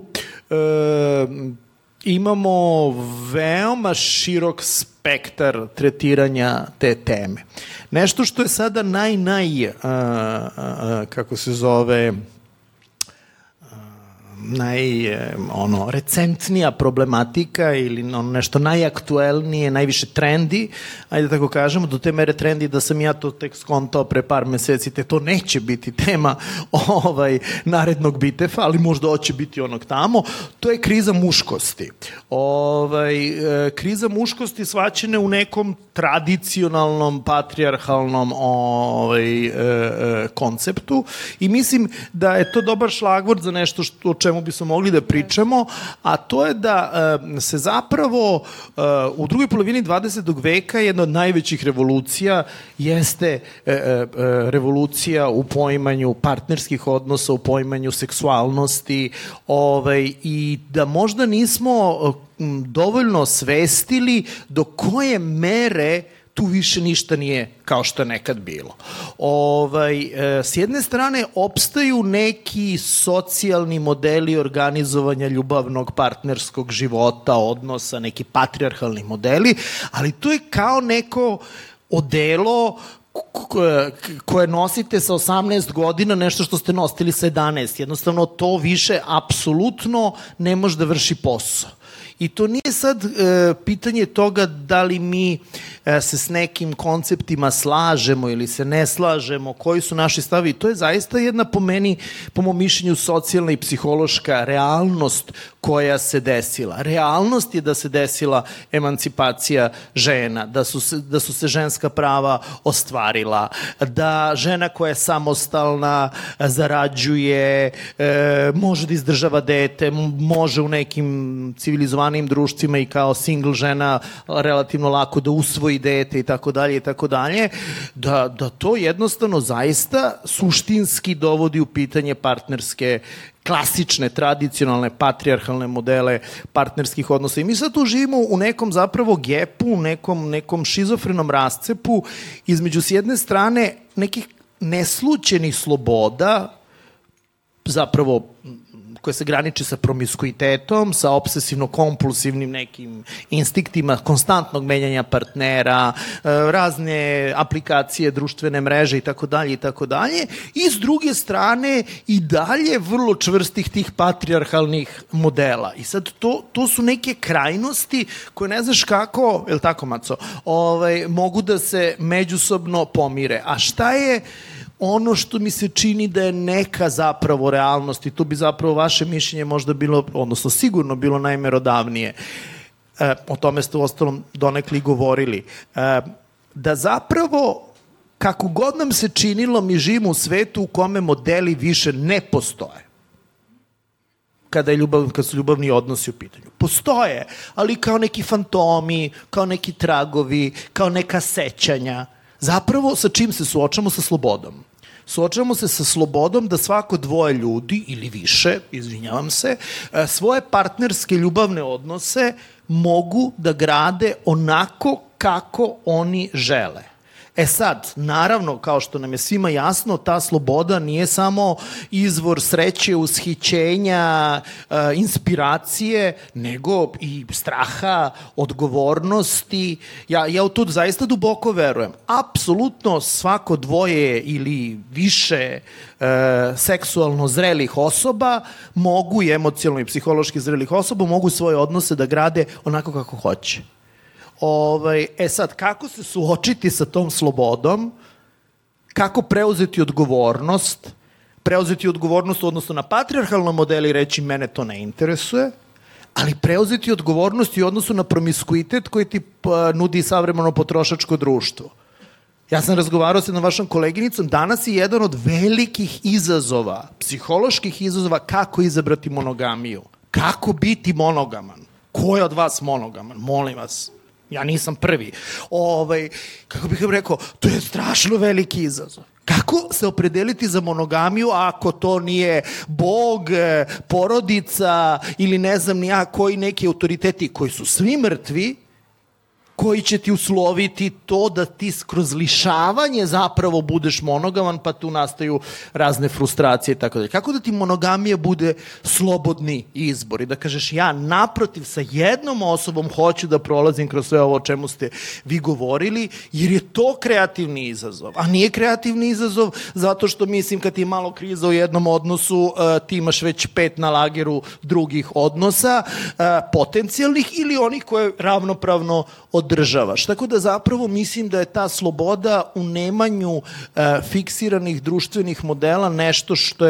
imamo veoma širok spektar tretiranja te teme. Nešto što je sada kako se zove, recentnija problematika ili nešto najaktuelnije, najviše trendi, ajde tako kažemo, do te mere trendi da sam ja to tek skontao pre par meseci, te to neće biti tema narednog Bitefa, ali možda hoće biti onog tamo, to je kriza muškosti. Kriza muškosti shvaćene u nekom tradicionalnom, patrijarhalnom konceptu i mislim da je to dobar šlagvord za nešto o čemu bismo mogli da pričamo, a to je da se zapravo u drugoj polovini 20. veka jedna od najvećih revolucija jeste revolucija u poimanju partnerskih odnosa, u poimanju seksualnosti i da možda nismo dovoljno svestili do koje mere tu više ništa nije kao što je nekad bilo. S jedne strane, opstaju neki socijalni modeli organizovanja ljubavnog partnerskog života, odnosa, neki patrijarhalni modeli, ali to je kao neko odelo koje nosite sa 18 godina, nešto što ste nosili sa 11. Jednostavno, to više apsolutno ne može da vrši posao. I to nije sad pitanje toga da li mi se s nekim konceptima slažemo ili se ne slažemo, koji su naši stavi. To je zaista jedna, po mom mišljenju, socijalna i psihološka realnost koja se desila. Realnost je da se desila emancipacija žena, da su se ženska prava ostvarila, da žena koja je samostalna zarađuje, može da izdržava dete, može u nekim civilizovanim društvima i kao single žena relativno lako da usvoji dete i tako dalje, da to jednostavno zaista suštinski dovodi u pitanje partnerske, klasične, tradicionalne, patrijarhalne modele partnerskih odnosa. I mi sad tu živimo u nekom zapravo gepu, u nekom šizofrenom rascepu između s jedne strane nekih neslućenih sloboda, zapravo koje se graniči sa promiskuitetom, sa obsesivno-kompulsivnim nekim instiktima konstantnog menjanja partnera, razne aplikacije, društvene mreže i tako dalje, i s druge strane i dalje vrlo čvrstih tih patrijarhalnih modela. I sad to su neke krajnosti koje ne znaš kako, je li tako, Maco, mogu da se međusobno pomire. A šta je ono što mi se čini da je neka zapravo realnost, i tu bi zapravo vaše mišljenje možda bilo, odnosno sigurno bilo najmerodavnije, o tome ste u ostalom donekli govorili, da zapravo kako god nam se činilo, mi živimo u svetu u kome modeli više ne postoje. Kad su ljubavni odnosi u pitanju. Postoje, ali kao neki fantomi, kao neki tragovi, kao neka sećanja. Zapravo, sa čim se suočamo? Sa slobodom. Suočavamo se sa slobodom da svako dvoje ljudi, ili više, izvinjavam se, svoje partnerske ljubavne odnose mogu da grade onako kako oni žele. E sad, naravno, kao što nam je svima jasno, ta sloboda nije samo izvor sreće, ushićenja, inspiracije, nego i straha, odgovornosti. Ja u to zaista duboko verujem. Apsolutno svako dvoje ili više seksualno zrelih osoba mogu, i emocionalno i psihološki zrelih osoba, mogu svoje odnose da grade onako kako hoće. Sad, kako se suočiti sa tom slobodom, kako preuzeti odgovornost odnosno na patrijarhalnom modeli reći mene to ne interesuje, ali preuzeti odgovornost i odnosu na promiskuitet koji ti nudi savremeno potrošačko društvo. Ja sam razgovarao sa jednom vašom koleginicom, danas je jedan od velikih izazova, psiholoških izazova, kako izabrati monogamiju. Kako biti monogaman? Ko je od vas monogaman? Molim vas. Ja nisam prvi. Kako bih rekao, to je strašno veliki izazov. Kako se opredeliti za monogamiju ako to nije Bog, porodica ili ne znam ni ja koji neki autoriteti koji su svi mrtvi, koji će ti usloviti to da ti kroz lišavanje zapravo budeš monogaman, pa tu nastaju razne frustracije i tako dalje. Kako da ti monogamija bude slobodni izbor i da kažeš ja naprotiv sa jednom osobom hoću da prolazim kroz sve ovo o čemu ste vi govorili, jer je to kreativni izazov. A nije kreativni izazov zato što mislim kad ti je malo kriza u jednom odnosu, ti imaš već 5 na lageru drugih odnosa, potencijalnih ili onih koje ravnopravno održavaš. Tako da zapravo mislim da je ta sloboda u nemanju fiksiranih društvenih modela nešto što je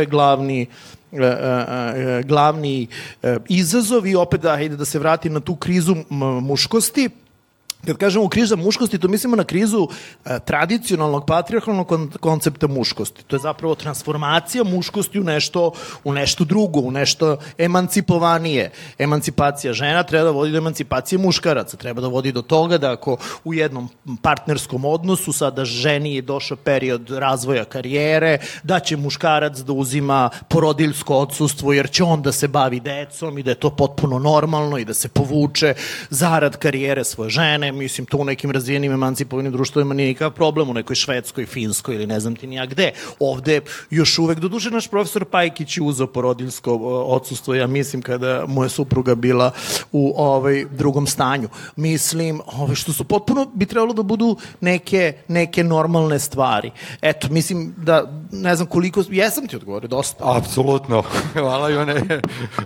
glavni izazov i opet da se vratim na tu krizu muškosti. Kad kažemo kriza muškosti, to mislimo na krizu tradicionalnog patrijarhalnog koncepta muškosti. To je zapravo transformacija muškosti u nešto drugo, u nešto emancipovanije. Emancipacija žena treba da vodi do emancipacije muškaraca. Treba da vodi do toga da ako u jednom partnerskom odnosu sada ženi je došao period razvoja karijere, da će muškarac da uzima porodiljsko odsustvo jer će on da se bavi decom i da je to potpuno normalno i da se povuče zarad karijere svoje žene. Mislim, to u nekim razvijenim emancipovanim društvima nije nikakav problem, u nekoj Švedskoj, Finskoj ili ne znam ti nija gde. Ovde još uvek, doduše naš profesor Pajkić je uzeo porodiljsko odsustvo, ja mislim, kada moja supruga bila u drugom stanju. Mislim, što su potpuno bi trebalo da budu neke normalne stvari. Eto, mislim da, ne znam koliko, jesam ti odgovorio dosta. Apsolutno. Hvala, Ivane.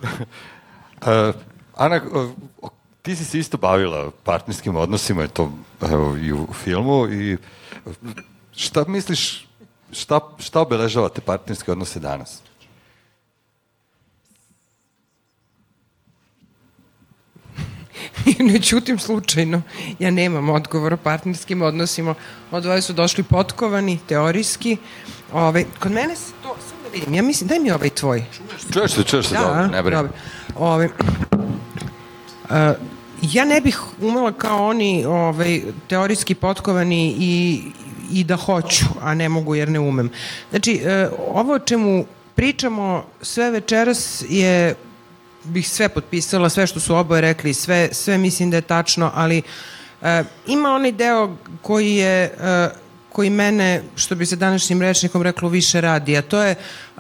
Ana, ti si se isto bavila partnerskim odnosima, je to i u filmu, i šta misliš, šta obeležava te partnerske odnose danas? Ne ćutim slučajno. Ja nemam odgovor o partnerskim odnosima. Od ove su došli potkovani, teorijski. Kod mene se to, samo da vidim, ja mislim, daj mi ovaj tvoj. Čuješ se, dobro, ne brini. Ja ne bih umela kao oni teorijski potkovani i da hoću, a ne mogu jer ne umem. Znači, ovo o čemu pričamo sve večeras bih sve potpisala, sve što su oboje rekli, sve mislim da je tačno, ali ima onaj deo koji mene, što bi se današnjim rečnikom reklo, više radi, a to je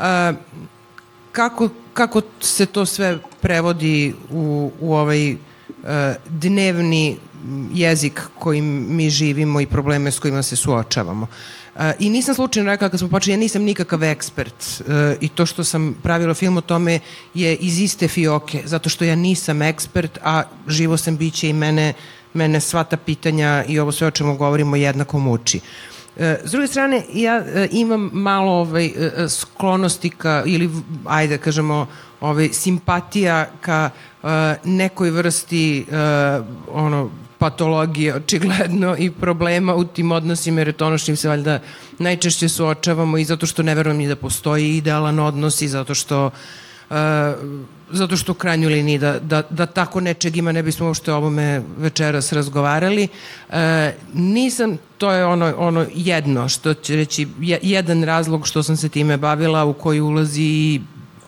kako se to sve prevodi u ovaj dnevni jezik kojim mi živimo i probleme s kojima se suočavamo. I nisam slučajno rekla kad smo počeli, ja nisam nikakav ekspert i to što sam pravila film o tome je iz iste fioke, zato što ja nisam ekspert, a živo sam biće i mene sva ta pitanja i ovo sve o čemu govorimo jednako muči. S druge strane, ja imam malo sklonosti ili, ajde kažemo, simpatija ka nekoj vrsti patologije očigledno i problema u tim odnosima, jer je to ono što im se valjda najčešće suočavamo i zato što ne verujem ni da postoji idealan odnos i zato što u krajnjoj liniji da tako nečeg ima ne bismo uopšte o ovome večeras razgovarali. Nisam, to je ono jedno što će reći, jedan razlog što sam se time bavila, u koji ulazi i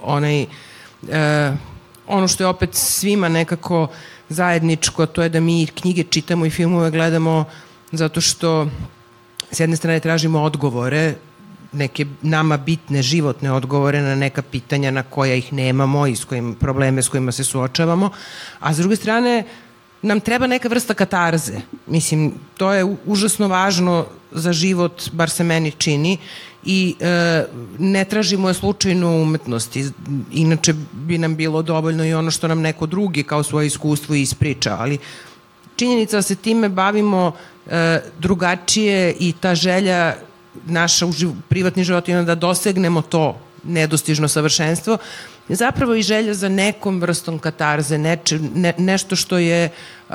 ono što je opet svima nekako zajedničko, to je da mi knjige čitamo i filmove gledamo zato što s jedne strane tražimo odgovore, neke nama bitne životne odgovore na neka pitanja na koja ih nemamo i probleme s kojima se suočavamo, a s druge strane nam treba neka vrsta katarze. Mislim, to je užasno važno za život, bar se meni čini, i ne tražimo je slučajno u umetnosti. Inače bi nam bilo dovoljno i ono što nam neko drugi kao svoje iskustvo ispriča, ali činjenica da se time bavimo drugačije i ta želja naša u privatnim životima da dosegnemo to nedostižno savršenstvo je zapravo i želja za nekom vrstom katarze, nešto što je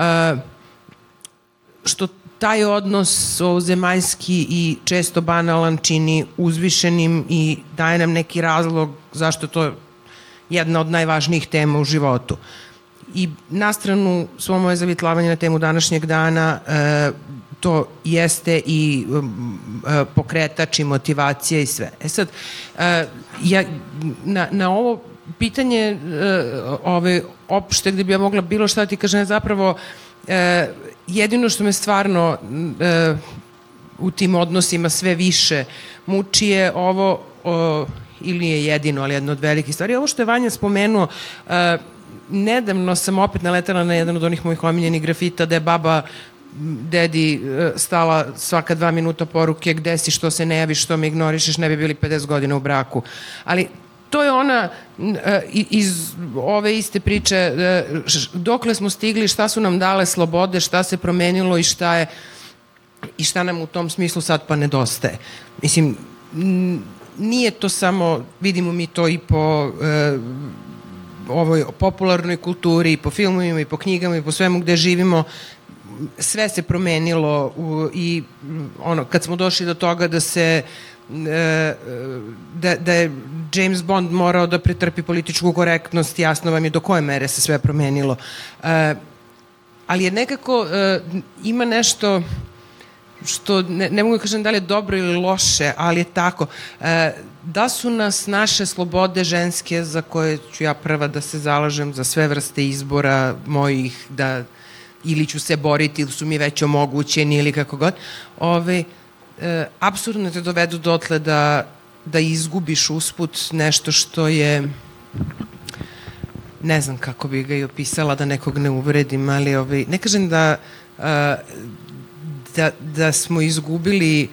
što taj odnos zemaljski i često banalan čini uzvišenim i daje nam neki razlog zašto je to jedna od najvažnijih tema u životu. I na stranu svo moje zavitlavanje na temu današnjeg dana, to jeste i pokretač i motivacija i sve. Sad, na ovo pitanje opšte gde bi ja mogla bilo šta ti kažem, zapravo jedino što me stvarno u tim odnosima sve više muči je ovo, ili je jedino, ali jedno od velikih stvari. Ovo što je Vanja spomenuo, nedavno sam opet naletala na jedan od onih mojih omiljenih grafita da je baba dedi stala svaka 2 minuta poruke gde si, što se ne javiš, što me ignorišeš, ne bi bili 50 godina u braku. Ali to je ona iz ove iste priče dokle smo stigli, šta su nam dale slobode, šta se promenilo i šta nam u tom smislu sad pa nedostaje. Mislim, nije to samo, vidimo mi to i po ovoj popularnoj kulturi, i po filmovima, i po knjigama, i po svemu gde živimo, sve se promenilo i kad smo došli do toga da je James Bond morao da pretrpi političku korektnost, jasno vam je do koje mere se sve promenilo. Ali je nekako, ima nešto što, ne mogu da kažem da li je dobro ili loše, ali je tako. Da su nas naše slobode ženske, za koje ću ja prva da se zalažem za sve vrste izbora mojih, da ili ću se boriti ili su mi već omogućeni ili kako god, apsurdno te dovedu dotle da izgubiš usput nešto što je, ne znam kako bi ga i opisala da nekog ne uvredim, ali ne kažem da smo izgubili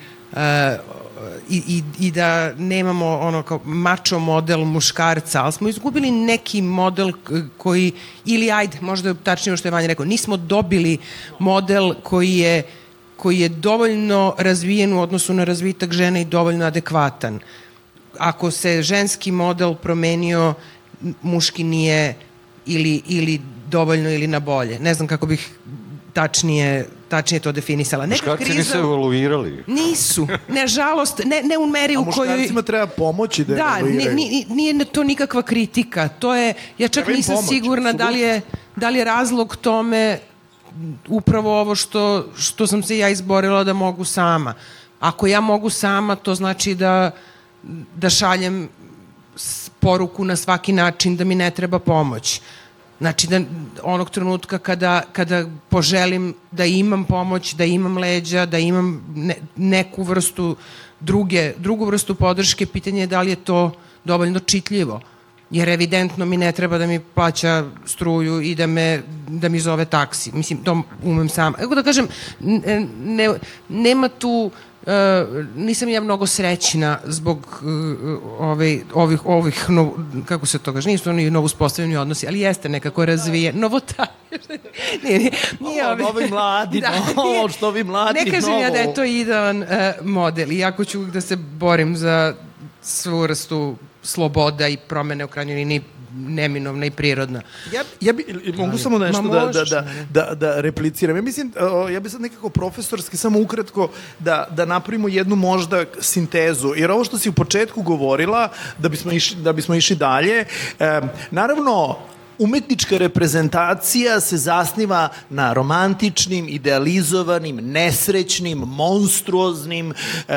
i da nemamo ono kao mačo model muškarca, ali smo izgubili neki model koji, ili ajde, možda je tačnije što je Vanja rekao, nismo dobili model koji je dovoljno razvijen u odnosu na razvitak žene i dovoljno adekvatan. Ako se ženski model promenio, muški nije ili dovoljno ili na bolje. Ne znam kako bih tačnije to definisala. Muškarci nisu evoluirali. Nisu. Nažalost, ne u meri u kojoj... A muškarcima treba pomoći da evoluiraju. Da, nije to nikakva kritika. To je, ja čak nisam sigurna da li je razlog tome upravo ovo što sam se ja izborila da mogu sama. Ako ja mogu sama, to znači da šaljem poruku na svaki način da mi ne treba pomoć. Znači da onog trenutka kada poželim da imam pomoć, da imam leđa, da imam neku vrstu drugu vrstu podrške, pitanje je da li je to dovoljno čitljivo. Jer evidentno mi ne treba da mi plaća struju i da mi zove taksi. Mislim, to umem sama. Kako da kažem, nema tu... nisam ja mnogo srećna zbog ovih kako se to kaže, nisu oni novo uspostavljeni odnosi, ali jeste nekako razvijen novota. Novi mladi, što vi mladi, ne kažem ja da je to idealan model, iako ću da se borim za svu vrstu sloboda i promene u krajnjoj liniji neminovna i prirodna. Mogu samo nešto da repliciram. Ja bi sad nekako profesorski, samo ukratko, da napravimo jednu možda sintezu. Jer ovo što si u početku govorila, da bismo išli dalje, naravno, umetnička reprezentacija se zasniva na romantičnim, idealizovanim, nesrećnim, monstruoznim,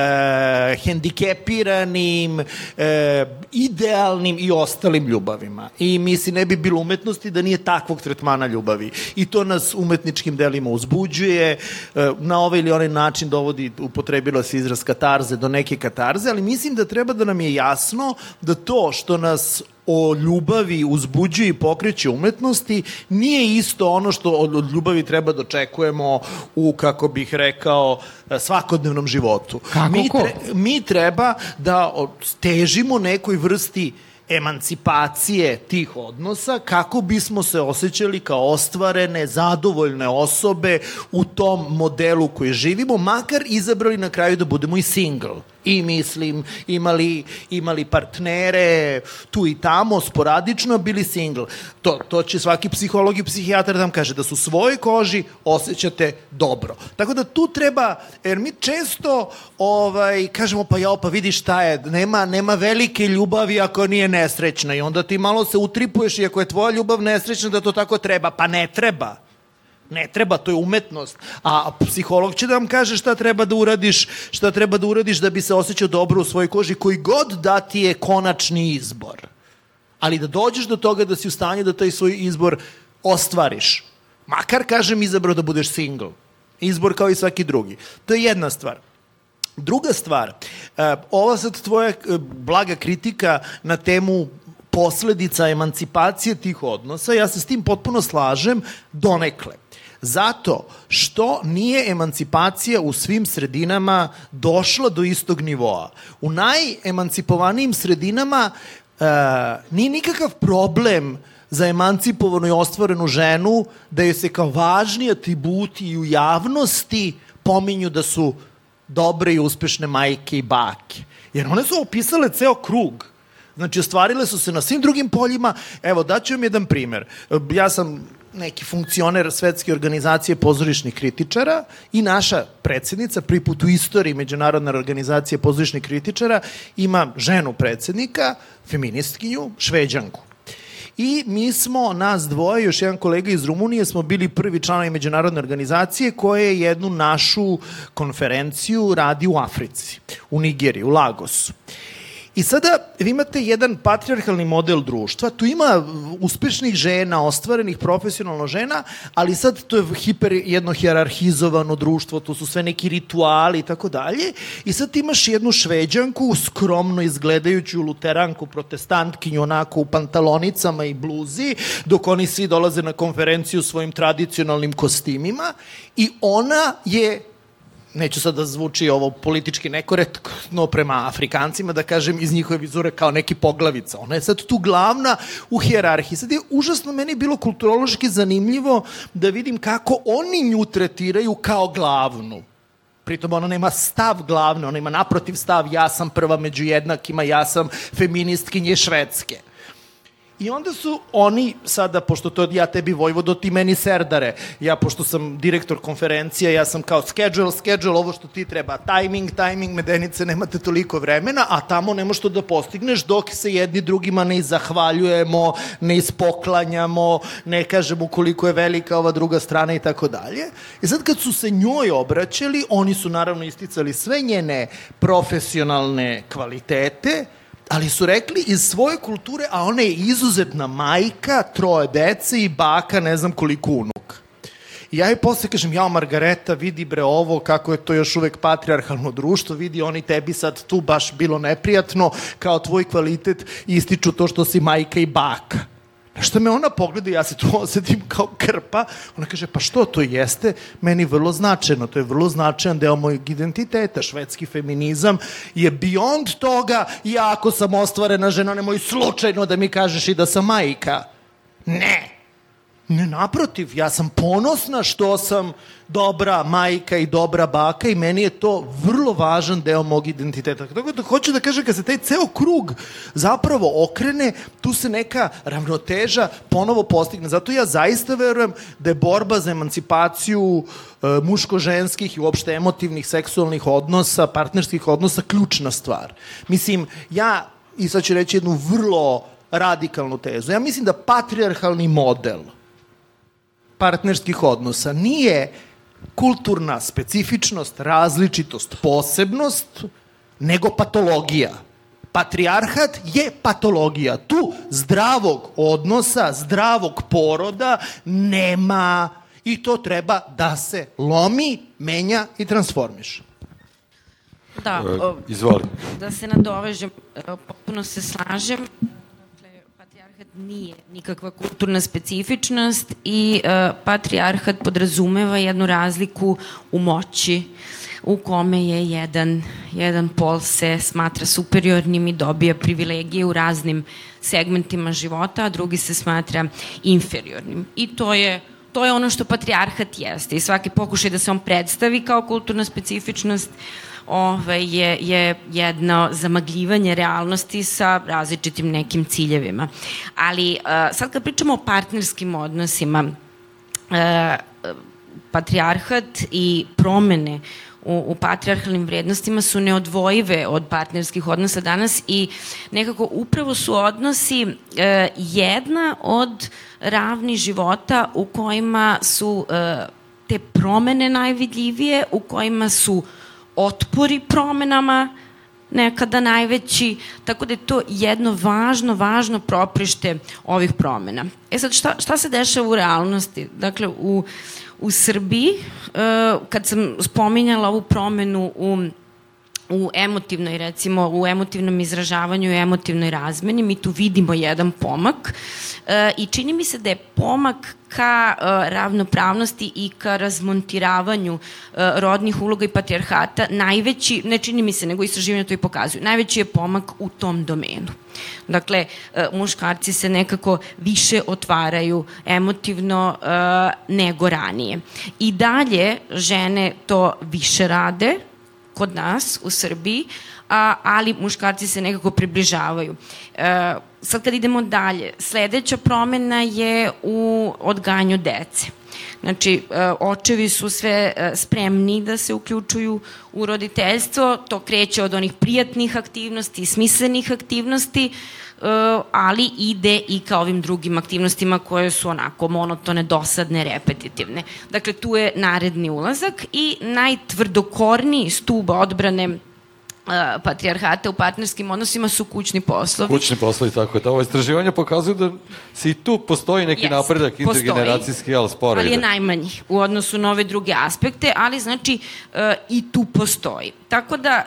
hendikepiranim, idealnim i ostalim ljubavima. I mislim, ne bi bilo umetnosti da nije takvog tretmana ljubavi. I to nas umetničkim delima uzbuđuje, na ovaj ili onaj način dovodi, upotrebilo se izraz katarze, do neke katarze, ali mislim da treba da nam je jasno da to što nas o ljubavi uzbuđuje i pokreće umetnosti nije isto ono što od ljubavi treba da očekujemo u, kako bih rekao, svakodnevnom životu. Mi treba da težimo nekoj vrsti emancipacije tih odnosa kako bismo se osjećali kao ostvarene, zadovoljne osobe u tom modelu koji živimo, makar izabrali na kraju da budemo i single. I mislim, imali partnere tu i tamo, sporadično bili single. To će svaki psiholog i psihijatar da vam kaže, da su u svojoj koži osjećate dobro. Tako da tu treba, jer mi često kažemo, pa vidiš šta je, nema velike ljubavi ako nije nesrećna, i onda ti malo se utripuješ i ako je tvoja ljubav nesrećna da to tako treba. Pa ne treba. Ne treba, to je umetnost. A psiholog će da vam kaže šta treba da uradiš da bi se osjećao dobro u svojoj koži, koji god da ti je konačni izbor. Ali da dođeš do toga da si u stanju da taj svoj izbor ostvariš. Makar, kažem, izabrao da budeš single. Izbor kao i svaki drugi. To je jedna stvar. Druga stvar, ova sad tvoja blaga kritika na temu posledica emancipacije tih odnosa, ja se s tim potpuno slažem donekle. Zato što nije emancipacija u svim sredinama došla do istog nivoa. U najemancipovanijim sredinama nije nikakav problem za emancipovanu i ostvarenu ženu da joj se kao važni atributi i u javnosti pominju da su dobre i uspešne majke i bake. Jer one su opisale ceo krug. Znači, ostvarile su se na svim drugim poljima. Evo, daću vam jedan primer. Ja sam neki funkcioner Svetske organizacije pozorišnih kritičara i naša predsednica, prvi put u istoriji Međunarodne organizacije pozorišnih kritičara, ima ženu predsednika, feministkinju, Šveđanku. I mi smo, nas dvoje, još jedan kolega iz Rumunije, smo bili prvi članovi Međunarodne organizacije koje jednu našu konferenciju radi u Africi, u Nigeriji, u Lagosu. I sada vi imate jedan patrijarhalni model društva, tu ima uspešnih žena, ostvarenih profesionalno žena, ali sad to je jedno hijerarhizovano društvo, tu su sve neki rituali i tako dalje, i sad imaš jednu Šveđanku, skromno izgledajuću luteranku, protestantkinju, onako u pantalonicama i bluzi, dok oni svi dolaze na konferenciju svojim tradicionalnim kostimima, i ona je, neću sad da zvuči ovo politički nekorektno prema Afrikancima, da kažem iz njihove vizure kao neki poglavica. Ona je sad tu glavna u hijerarhiji. Sad je užasno meni bilo kulturološki zanimljivo da vidim kako oni nju tretiraju kao glavnu. Pritom ona nema stav glavne, ona ima naprotiv stav, ja sam prva među jednakima, ja sam feministkinje Švedske. I onda su oni sada, pošto to ja tebi Vojvodo, ti meni Serdare, ja pošto sam direktor konferencija, ja sam kao schedule, ovo što ti treba, timing, Medenice, nemate toliko vremena, a tamo nemaš što da postigneš dok se jedni drugima ne zahvaljujemo, ne ispoklanjamo, ne kažemo koliko je velika ova druga strana i tako dalje. I sad kad su se njoj obraćali, oni su naravno isticali sve njene profesionalne kvalitete, ali su rekli iz svoje kulture, a ona je izuzetna majka, 3 dece i baka, ne znam koliko unuka. I ja joj posle kažem, jao Margareta, vidi bre ovo, kako je to još uvek patrijarhalno društvo, vidi oni tebi sad tu baš bilo neprijatno, kao tvoj kvalitet ističu to što si majka i baka. Što me ona pogleda, ja se tu osetim kao krpa, ona kaže, pa što to jeste meni vrlo značajno, to je vrlo značajan deo mojeg identiteta, švedski feminizam je beyond toga, ja ako sam ostvarena žena, nemoj slučajno da mi kažeš i da sam majka. Ne, naprotiv, ja sam ponosna što sam dobra majka i dobra baka i meni je to vrlo važan deo mog identiteta. Tako da hoću da kažem, kad se taj ceo krug zapravo okrene, tu se neka ravnoteža ponovo postigne. Zato ja zaista verujem da je borba za emancipaciju muško-ženskih i uopšte emotivnih seksualnih odnosa, partnerskih odnosa, ključna stvar. Mislim, i sad ću reći jednu vrlo radikalnu tezu, ja mislim da patrijarhalni model partnerskih odnosa nije kulturna specifičnost, različitost, posebnost, nego patologija. Patrijarhat je patologija. Tu zdravog odnosa, zdravog poroda nema i to treba da se lomi, menja i transformiše. Da, izvoli. Da se nadovežem, potpuno se slažem. Patrijarhat nije nikakva kulturna specifičnost i patrijarhat podrazumeva jednu razliku u moći u kome je jedan pol se smatra superiornim i dobija privilegije u raznim segmentima života, a drugi se smatra inferiornim. I to je ono što patrijarhat jeste. I svaki pokušaj da se on predstavi kao kulturna specifičnost je jedno zamagljivanje realnosti sa različitim nekim ciljevima. Ali sad kad pričamo o partnerskim odnosima, patrijarhat i promene u patrijarhalnim vrednostima su neodvojive od partnerskih odnosa danas i nekako upravo su odnosi jedna od ravni života u kojima su te promene najvidljivije, u kojima su otpori promenama nekada najveći, tako da je to jedno važno proprište ovih promena. Sad, šta se dešava u realnosti? Dakle, u Srbiji, kad sam spominjala ovu promenu u emotivnoj, recimo, u emotivnom izražavanju i emotivnoj razmeni, mi tu vidimo jedan pomak i čini mi se da je pomak ka ravnopravnosti i ka razmontiravanju rodnih uloga i patrijarhata najveći, ne čini mi se, nego istraživanja to i pokazuju, najveći je pomak u tom domenu. Dakle, muškarci se nekako više otvaraju emotivno nego ranije. I dalje žene to više rade kod nas u Srbiji, ali muškarci se nekako približavaju. Sad kad idemo dalje, sledeća promena je u odgajanju dece. Znači, očevi su sve spremni da se uključuju u roditeljstvo, to kreće od onih prijatnih aktivnosti, smislenih aktivnosti, ali ide i ka ovim drugim aktivnostima koje su onako monotone, dosadne, repetitivne. Dakle, tu je naredni ulazak i najtvrdokorniji stub odbrane patrijarhata u partnerskim odnosima su kućni poslovi. Kućni poslovi, tako je. Ovo istraživanje pokazuju da se i tu postoji neki napredak intergeneracijski, ali sporo ide. Ali je najmanji u odnosu na ove druge aspekte, ali znači i tu postoji. Tako da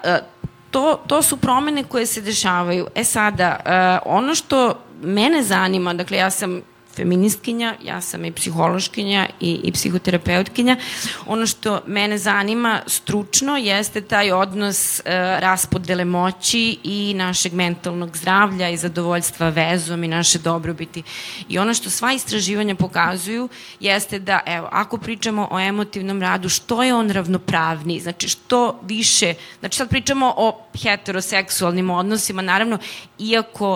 to su promene koje se dešavaju. Sada, ono što mene zanima, dakle ja sam feministkinja, ja sam i psihološkinja i psihoterapeutkinja. Ono što mene zanima stručno jeste taj odnos raspodele moći i našeg mentalnog zdravlja i zadovoljstva vezom i naše dobrobiti. I ono što sva istraživanja pokazuju jeste da, evo, ako pričamo o emotivnom radu, što je on ravnopravniji, znači što više, znači sad pričamo o heteroseksualnim odnosima, naravno, iako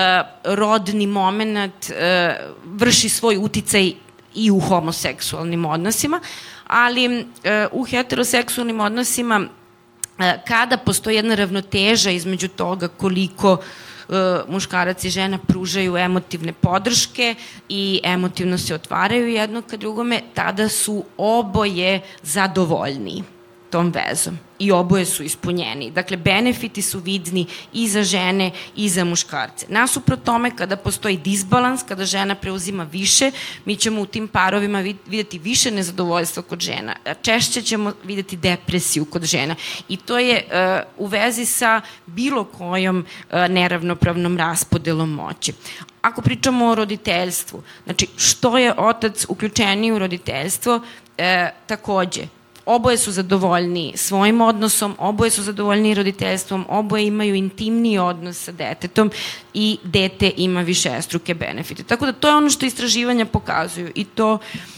rodni moment vrši svoj uticaj i u homoseksualnim odnosima, ali u heteroseksualnim odnosima kada postoji jedna ravnoteža između toga koliko muškarac i žena pružaju emotivne podrške i emotivno se otvaraju jedno ka drugome, tada su oboje zadovoljniji tom vezom i oboje su ispunjeni. Dakle, benefiti su vidni i za žene i za muškarce. Nasuprot tome, kada postoji disbalans, kada žena preuzima više, mi ćemo u tim parovima videti više nezadovoljstva kod žena. Češće ćemo videti depresiju kod žena. I to je u vezi sa bilo kojom neravnopravnom raspodelom moći. Ako pričamo o roditeljstvu, znači što je otac uključeniji u roditeljstvo, takođe, oboje su zadovoljni svojim odnosom, oboje su zadovoljni roditeljstvom, oboje imaju intimniji odnos sa detetom i dete ima višestruke benefite. Tako da to je ono što istraživanja pokazuju i to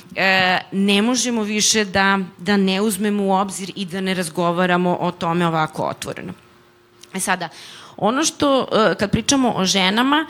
ne možemo više da ne uzmemo u obzir i da ne razgovaramo o tome ovako otvoreno. Sada, ono što, kad pričamo o ženama,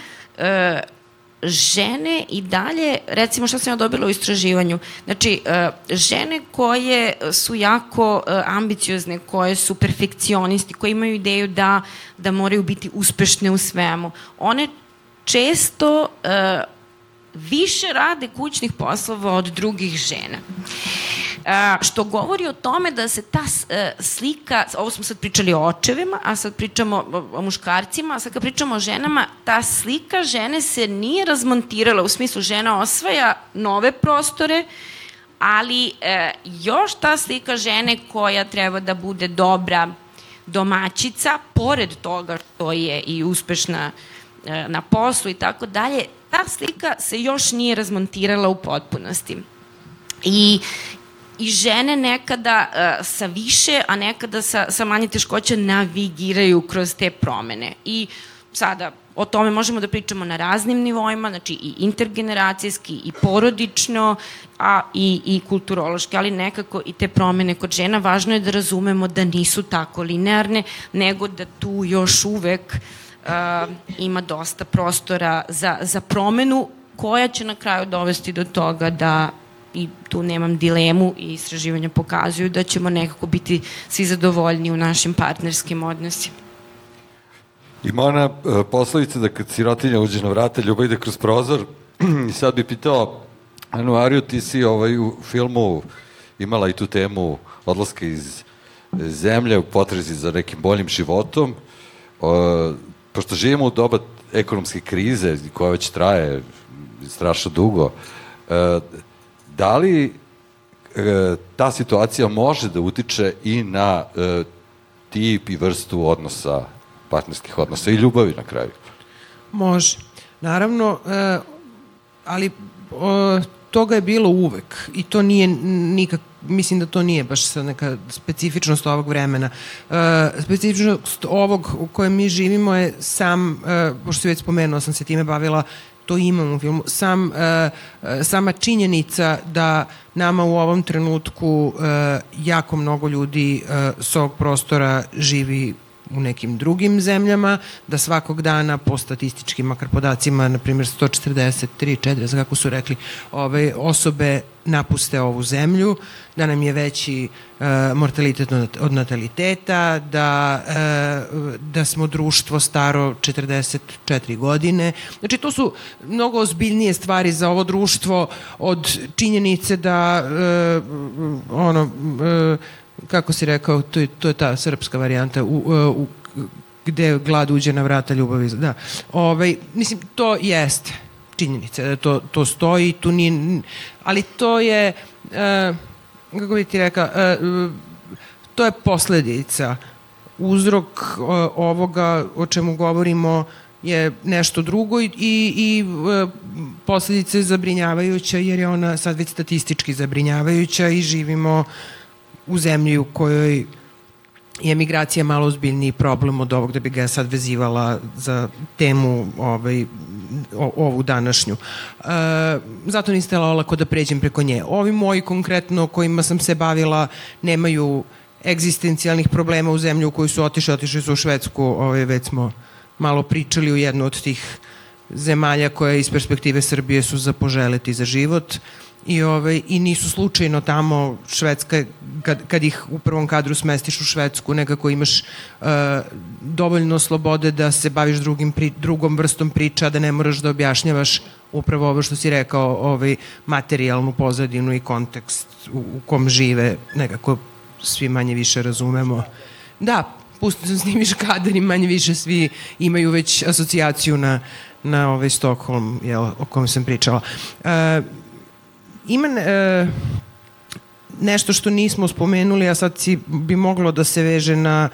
žene i dalje, recimo što sam ja dobila u istraživanju, znači žene koje su jako ambiciozne, koje su perfekcionisti, koje imaju ideju da moraju biti uspešne u svemu, one često više rade kućnih poslova od drugih žena. Što govori o tome da se ta slika, ovo smo sad pričali o očevima, a sad pričamo o muškarcima, a sad kad pričamo o ženama, ta slika žene se nije razmontirala, u smislu žena osvaja nove prostore, ali još ta slika žene koja treba da bude dobra domaćica, pored toga što je i uspešna na poslu i tako dalje, ta slika se još nije razmontirala u potpunosti. I žene nekada sa više, a nekada sa manje teškoća navigiraju kroz te promene. I sada o tome možemo da pričamo na raznim nivoima, znači i intergeneracijski, i porodično, a i kulturološki, ali nekako i te promene kod žena. Važno je da razumemo da nisu tako linearne, nego da tu još uvek ima dosta prostora za promenu koja će na kraju dovesti do toga da, i tu nemam dilemu i istraživanja pokazuju, da ćemo nekako biti svi zadovoljni u našim partnerskim odnosima. Ima ona poslovica da kad sirotinja uđe na vrata, ljubav ide kroz prozor. I sad bi pitao, Anu Ariju, ti si u filmu imala i tu temu odlaska iz zemlje u potrazi za nekim boljim životom. Pošto živimo u doba ekonomske krize koja već traje strašno dugo, da li ta situacija može da utiče i na tip i vrstu odnosa, partnerskih odnosa i ljubavi na kraju. Može. Naravno, ali toga je bilo uvek i to nije nikak, mislim da to nije baš sad neka specifičnost ovog vremena. Specifičnost ovog u kojem mi živimo je pošto si već spomenula, sam se time bavila, to imam u filmu, sama činjenica da nama u ovom trenutku jako mnogo ljudi s ovog prostora živi u nekim drugim zemljama, da svakog dana po statističkim makar podacima, na primjer 143, 40, kako su rekli, osobe napuste ovu zemlju, da nam je veći mortalitet od nataliteta, da smo društvo staro 44 godine. Znači, to su mnogo ozbiljnije stvari za ovo društvo od činjenice da kako si rekao, to je ta srpska varijanta, gde glad uđe na vrata ljubavi. Da. Mislim, to jeste činjenica, da to stoji, tu nije, ali to je, kako bi ti rekao, to je posledica. Uzrok ovoga o čemu govorimo je nešto drugo i posledica je zabrinjavajuća, jer je ona sad već statistički zabrinjavajuća i živimo u zemlji u kojoj je migracija malo ozbiljniji problem od ovog, da bi ga sad vezivala za temu ovu današnju. Zato niste olako da pređem preko nje. Ovi moji konkretno kojima sam se bavila nemaju egzistencijalnih problema u zemlju u koju su otišli su u Švedsku, već smo malo pričali u jednu od tih zemalja koje iz perspektive Srbije su za poželeti za život. I nisu slučajno tamo. Švedska, kad ih u prvom kadru smestiš u Švedsku, nekako imaš dovoljno slobode da se baviš drugom vrstom priča, da ne moraš da objašnjavaš upravo ovo što si rekao, materijalnu pozadinu i kontekst u kom žive, nekako svi manje više razumemo. Da, pusti se snimiš kadar i manje više svi imaju već asocijaciju na Stockholm, o kojem sam pričala. Ima nešto što nismo spomenuli, a sad bi moglo da se veže na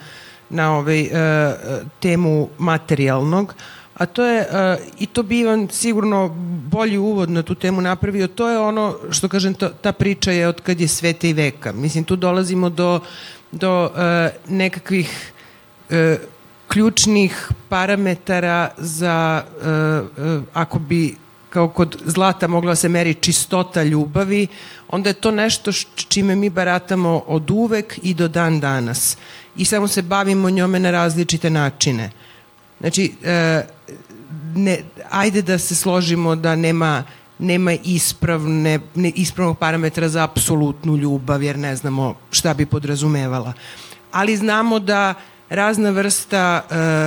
temu materijalnog, a to je, i to bi vam sigurno bolji uvod na tu temu napravio, to je ono što kažem, ta priča je od kad je sveta i veka. Mislim, tu dolazimo do nekakvih ključnih parametara za, ako bi kao kod zlata mogla se meri čistota ljubavi, onda je to nešto čime mi baratamo od uvek i do dan danas. I samo se bavimo njome na različite načine. Znači, ajde da se složimo da nema ispravnog parametra za apsolutnu ljubav, jer ne znamo šta bi podrazumevala. Ali znamo da razna vrsta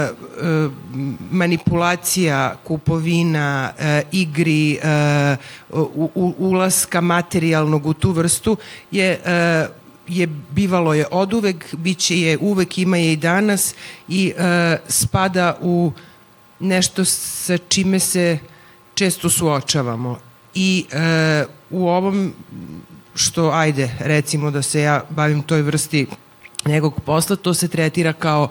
manipulacija, kupovina, igri, ulaska materijalnog u tu vrstu je bivalo je oduvek, biće je uvek, ima je i danas i spada u nešto sa čime se često suočavamo. I u ovom što, ajde, recimo da se ja bavim toj vrsti nekog posla, to se tretira kao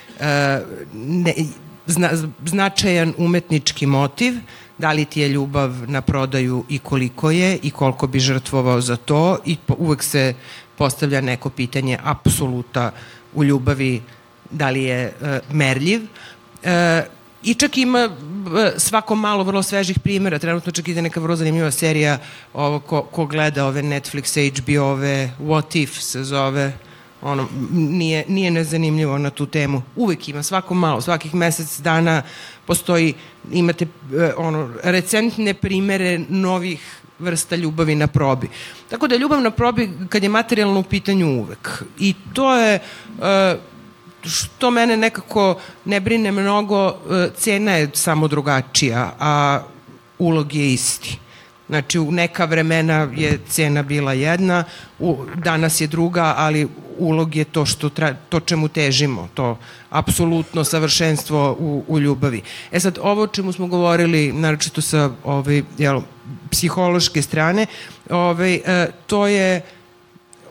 značajan umetnički motiv, da li ti je ljubav na prodaju i koliko je i koliko bi žrtvovao za to, i uvek se postavlja neko pitanje apsoluta u ljubavi, da li je merljiv. I čak ima svako malo vrlo svežih primjera. Trenutno čak ide neka vrlo zanimljiva serija, ko gleda ove Netflix, HBO-ove, What If se zove, nije nezanimljivo na tu temu. Uvek ima, svako malo, svakih mesec dana postoji, imate recentne primere novih vrsta ljubavi na probi. Tako da je ljubav na probi, kad je materijalno u pitanju, uvek. I to je, što mene nekako ne brine mnogo, cena je samo drugačija, a ulog je isti. Znači, u neka vremena je cena bila jedna, danas je druga, ali ulog je to čemu težimo, to apsolutno savršenstvo u ljubavi. Sad, ovo o čemu smo govorili, naročito sa psihološke strane, to je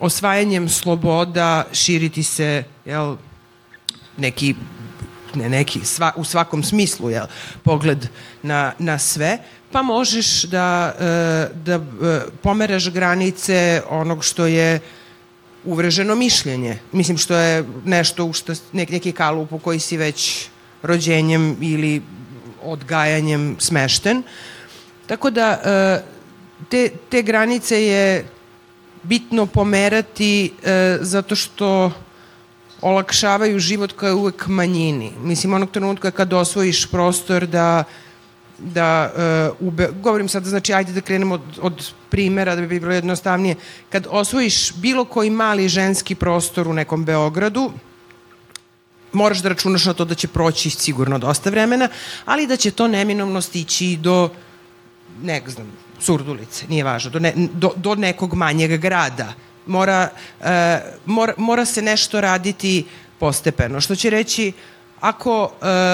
osvajanjem sloboda širiti se, jel, u svakom smislu, jel, pogled na sve, pa možeš da pomeraš granice onog što je uvreženo mišljenje. Mislim, što je nešto, neki kalup u koji si već rođenjem ili odgajanjem smešten. Tako da te granice je bitno pomerati zato što olakšavaju život kao je uvek manjini. Mislim, onog trenutka kad osvojiš prostor govorim sad, znači, ajde da krenemo od primera da bi bilo jednostavnije. Kad osvojiš bilo koji mali ženski prostor u nekom Beogradu, moraš da računaš na to da će proći sigurno dosta vremena, ali da će to neminovno stići do, ne znam, Surdulice, nije važno, do nekog manjeg grada. Mora se nešto raditi postepeno. Što će reći, ako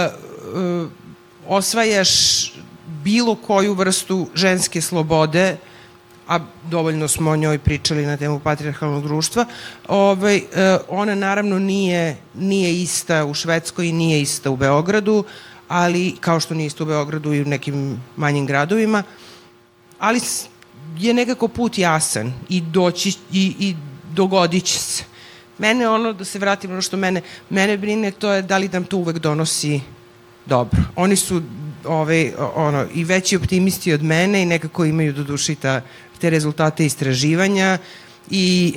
osvajaš bilo koju vrstu ženske slobode, a dovoljno smo o njoj pričali na temu patrijarhalnog društva, ona naravno nije ista u Švedskoj i nije ista u Beogradu, ali kao što nije ista u Beogradu i u nekim manjim gradovima, ali je nekako put jasan i dogodit će se. Mene da se vratim, ono što mene brine, to je da li nam to uvek donosi dobro. Oni su i veći optimisti od mene i nekako imaju do duši te rezultate istraživanja i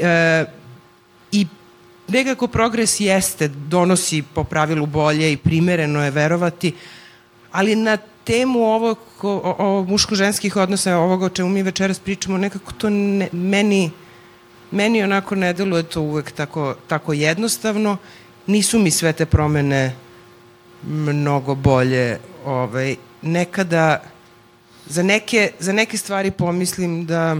nekako progres donosi po pravilu bolje i primereno je verovati, ali na temu ovog muško-ženskih odnosa, ovoga o čemu mi večeras pričamo, nekako to meni onako ne deluje to uvek tako jednostavno. Nisu mi sve te promene mnogo bolje. Nekada za neke stvari pomislim da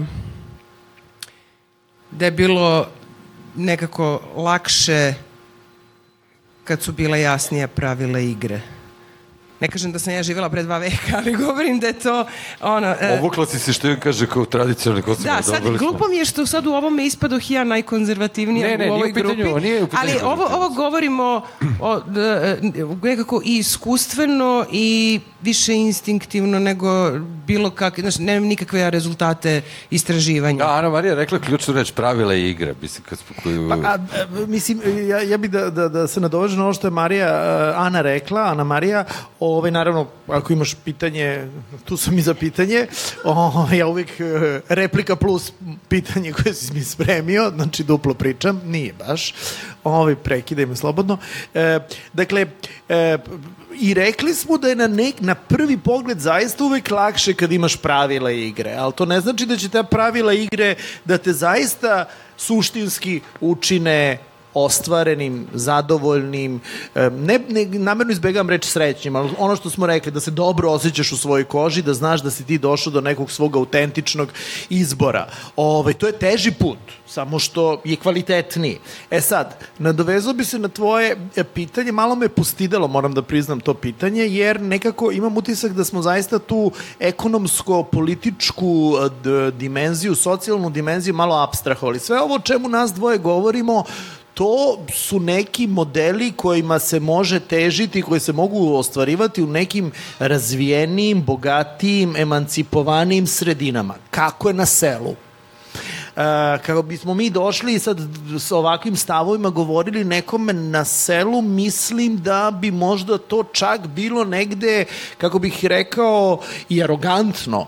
je bilo nekako lakše kad su bila jasnija pravila igre. Ne kažem da sam ja živjela pre 2 veka, ali govorim da je to Obukla si se, što im kaže, kao tradicionalni koncept. Da, sad glupo mi je što sad u ovome ispadoh ja najkonzervativnija u ovoj grupi. Ali ovo govorimo nekako i iskustveno i više instinktivno nego bilo kakve, znači nemam nikakve rezultate istraživanja. Da, Ana Marija rekla ključnu reč, pravila i igre. Mislim, ja bih da se nadovežem na ovo što je Ana rekla, Ana Marija. Naravno, ako imaš pitanje, tu sam i za pitanje. Ja uvijek replika plus pitanje koje si mi spremio, znači duplo pričam, nije baš. Prekidaj me slobodno. Dakle, i rekli smo da je na prvi pogled zaista uvek lakše kad imaš pravila igre, ali to ne znači da će ta pravila igre da te zaista suštinski učine ostvarenim, zadovoljnim, ne namerno izbegavam reč srećnim, ali ono što smo rekli, da se dobro osjećaš u svojoj koži, da znaš da si ti došao do nekog svog autentičnog izbora. To je teži put, samo što je kvalitetniji. Sad, nadovezao bi se na tvoje pitanje, malo me postidalo, moram da priznam to pitanje, jer nekako imam utisak da smo zaista tu ekonomsko-političku dimenziju, socijalnu dimenziju malo apstrahovali. Sve ovo o čemu nas dvoje govorimo, to su neki modeli kojima se može težiti, koji se mogu ostvarivati u nekim razvijenijim, bogatijim, emancipovanijim sredinama. Kako je na selu? Kako bismo mi došli i sad sa ovakvim stavovima govorili nekome na selu, mislim da bi možda to čak bilo negde, kako bih rekao, i arogantno.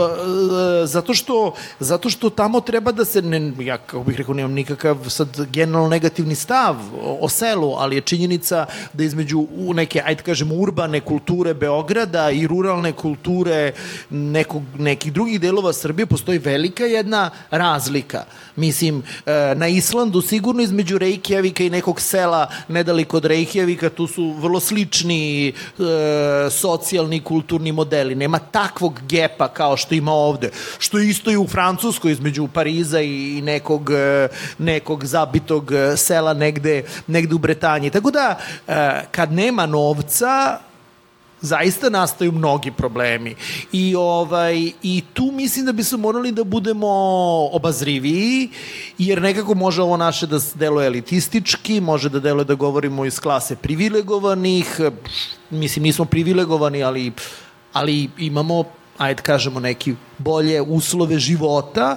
Zato što tamo treba da se, ja kako bih rekao, nemam nikakav sad generalno negativni stav o selu, ali je činjenica da između neke, ajde kažemo, urbane kulture Beograda i ruralne kulture nekih drugih delova Srbije postoji velika jedna razlika. Mislim, na Islandu sigurno između Reykjavika i nekog sela nedaleko od Reykjavika tu su vrlo slični socijalni i kulturni modeli. Nema takvog gepa kao što ima ovde. Što isto i u Francuskoj između Pariza i nekog zabitog sela negde u Bretanji. Tako da, kad nema novca, zaista nastaju mnogi problemi. I tu mislim da bi se morali da budemo obazriviji, jer nekako može ovo naše da deluje elitistički, može da deluje da govorimo iz klase privilegovanih, mislim nismo privilegovani, ali imamo, ajde kažemo, neki bolje uslove života.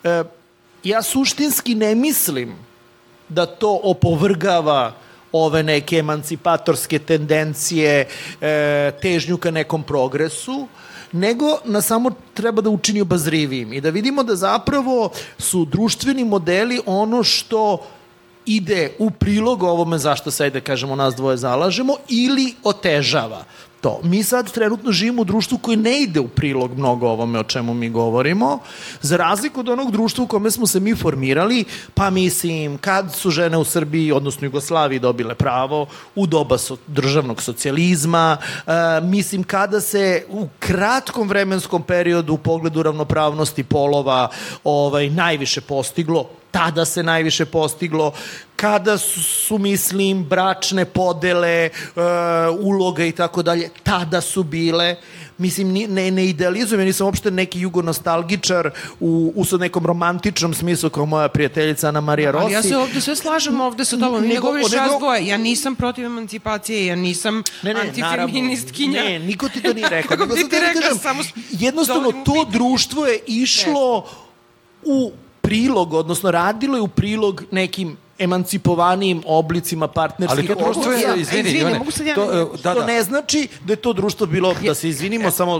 Ja suštinski ne mislim da to opovrgava ove neke emancipatorske tendencije, težnju ka nekom progresu, nego nas samo treba da učini obazrivijim i da vidimo da zapravo su društveni modeli ono što ide u prilog ovome zašto se, da kažemo, nas dvoje zalažemo ili otežava to. Mi sad trenutno živimo u društvu koji ne ide u prilog mnogo ovome o čemu mi govorimo, za razliku od onog društva u kome smo se mi formirali, pa mislim, kad su žene u Srbiji, odnosno Jugoslaviji, dobile pravo, u doba državnog socijalizma, mislim, kada se u kratkom vremenskom periodu u pogledu ravnopravnosti polova najviše postiglo, tada se najviše postiglo, kada su, mislim, bračne podele, uloga i tako dalje, tada su bile. Mislim, ne idealizujem, ja nisam uopšte neki jugonostalgičar u sad nekom romantičnom smislu kao moja prijateljica Ana Marija Rossi. Ali ja se ovde sve slažem ovde sa tobom, ne govoriš razdvoje, ja nisam protiv emancipacije, ja nisam antifeministkinja. Ne, niko ti to nije rekao. Jednostavno, to društvo je išlo u prilog, odnosno radilo je u prilog nekim emancipovanijim oblicima partnerskih odnosa. Ali to društvo je, izvini, Ivane, to ne znači da je to društvo bilo, da se izvinimo, samo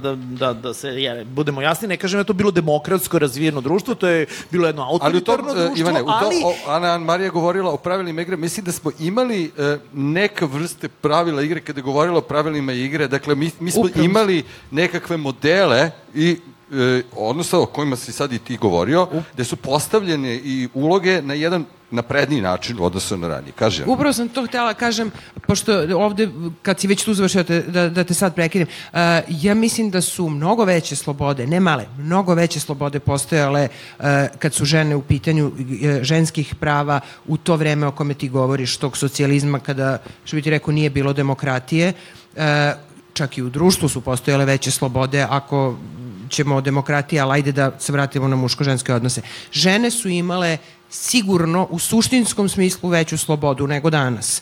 da se budemo jasni, ne kažem da je to bilo demokratsko razvijeno društvo, to je bilo jedno autoritarno društvo, Ivane, Ana Marija govorila o pravilima igre, mislim da smo imali neka vrste pravila igre kada je govorila o pravilima igre, dakle mi smo imali nekakve modele i odnosno o kojima si sad i ti govorio, gde su postavljene i uloge na jedan napredniji način u odnosu na ranije. Kaže. Upravo sam to htjela kažem, pošto ovde, kad si već tu završio, da te sad prekinem, ja mislim da su mnogo veće slobode, ne male, mnogo veće slobode postojale kad su žene u pitanju ženskih prava u to vreme o kome ti govoriš, tog socijalizma, kada, što bi ti rekao, nije bilo demokratije, čak i u društvu su postojale veće slobode, ako ćemo o demokratiji, ali ajde da se vratimo na muško-ženske odnose. Žene su imale sigurno u suštinskom smislu veću slobodu nego danas.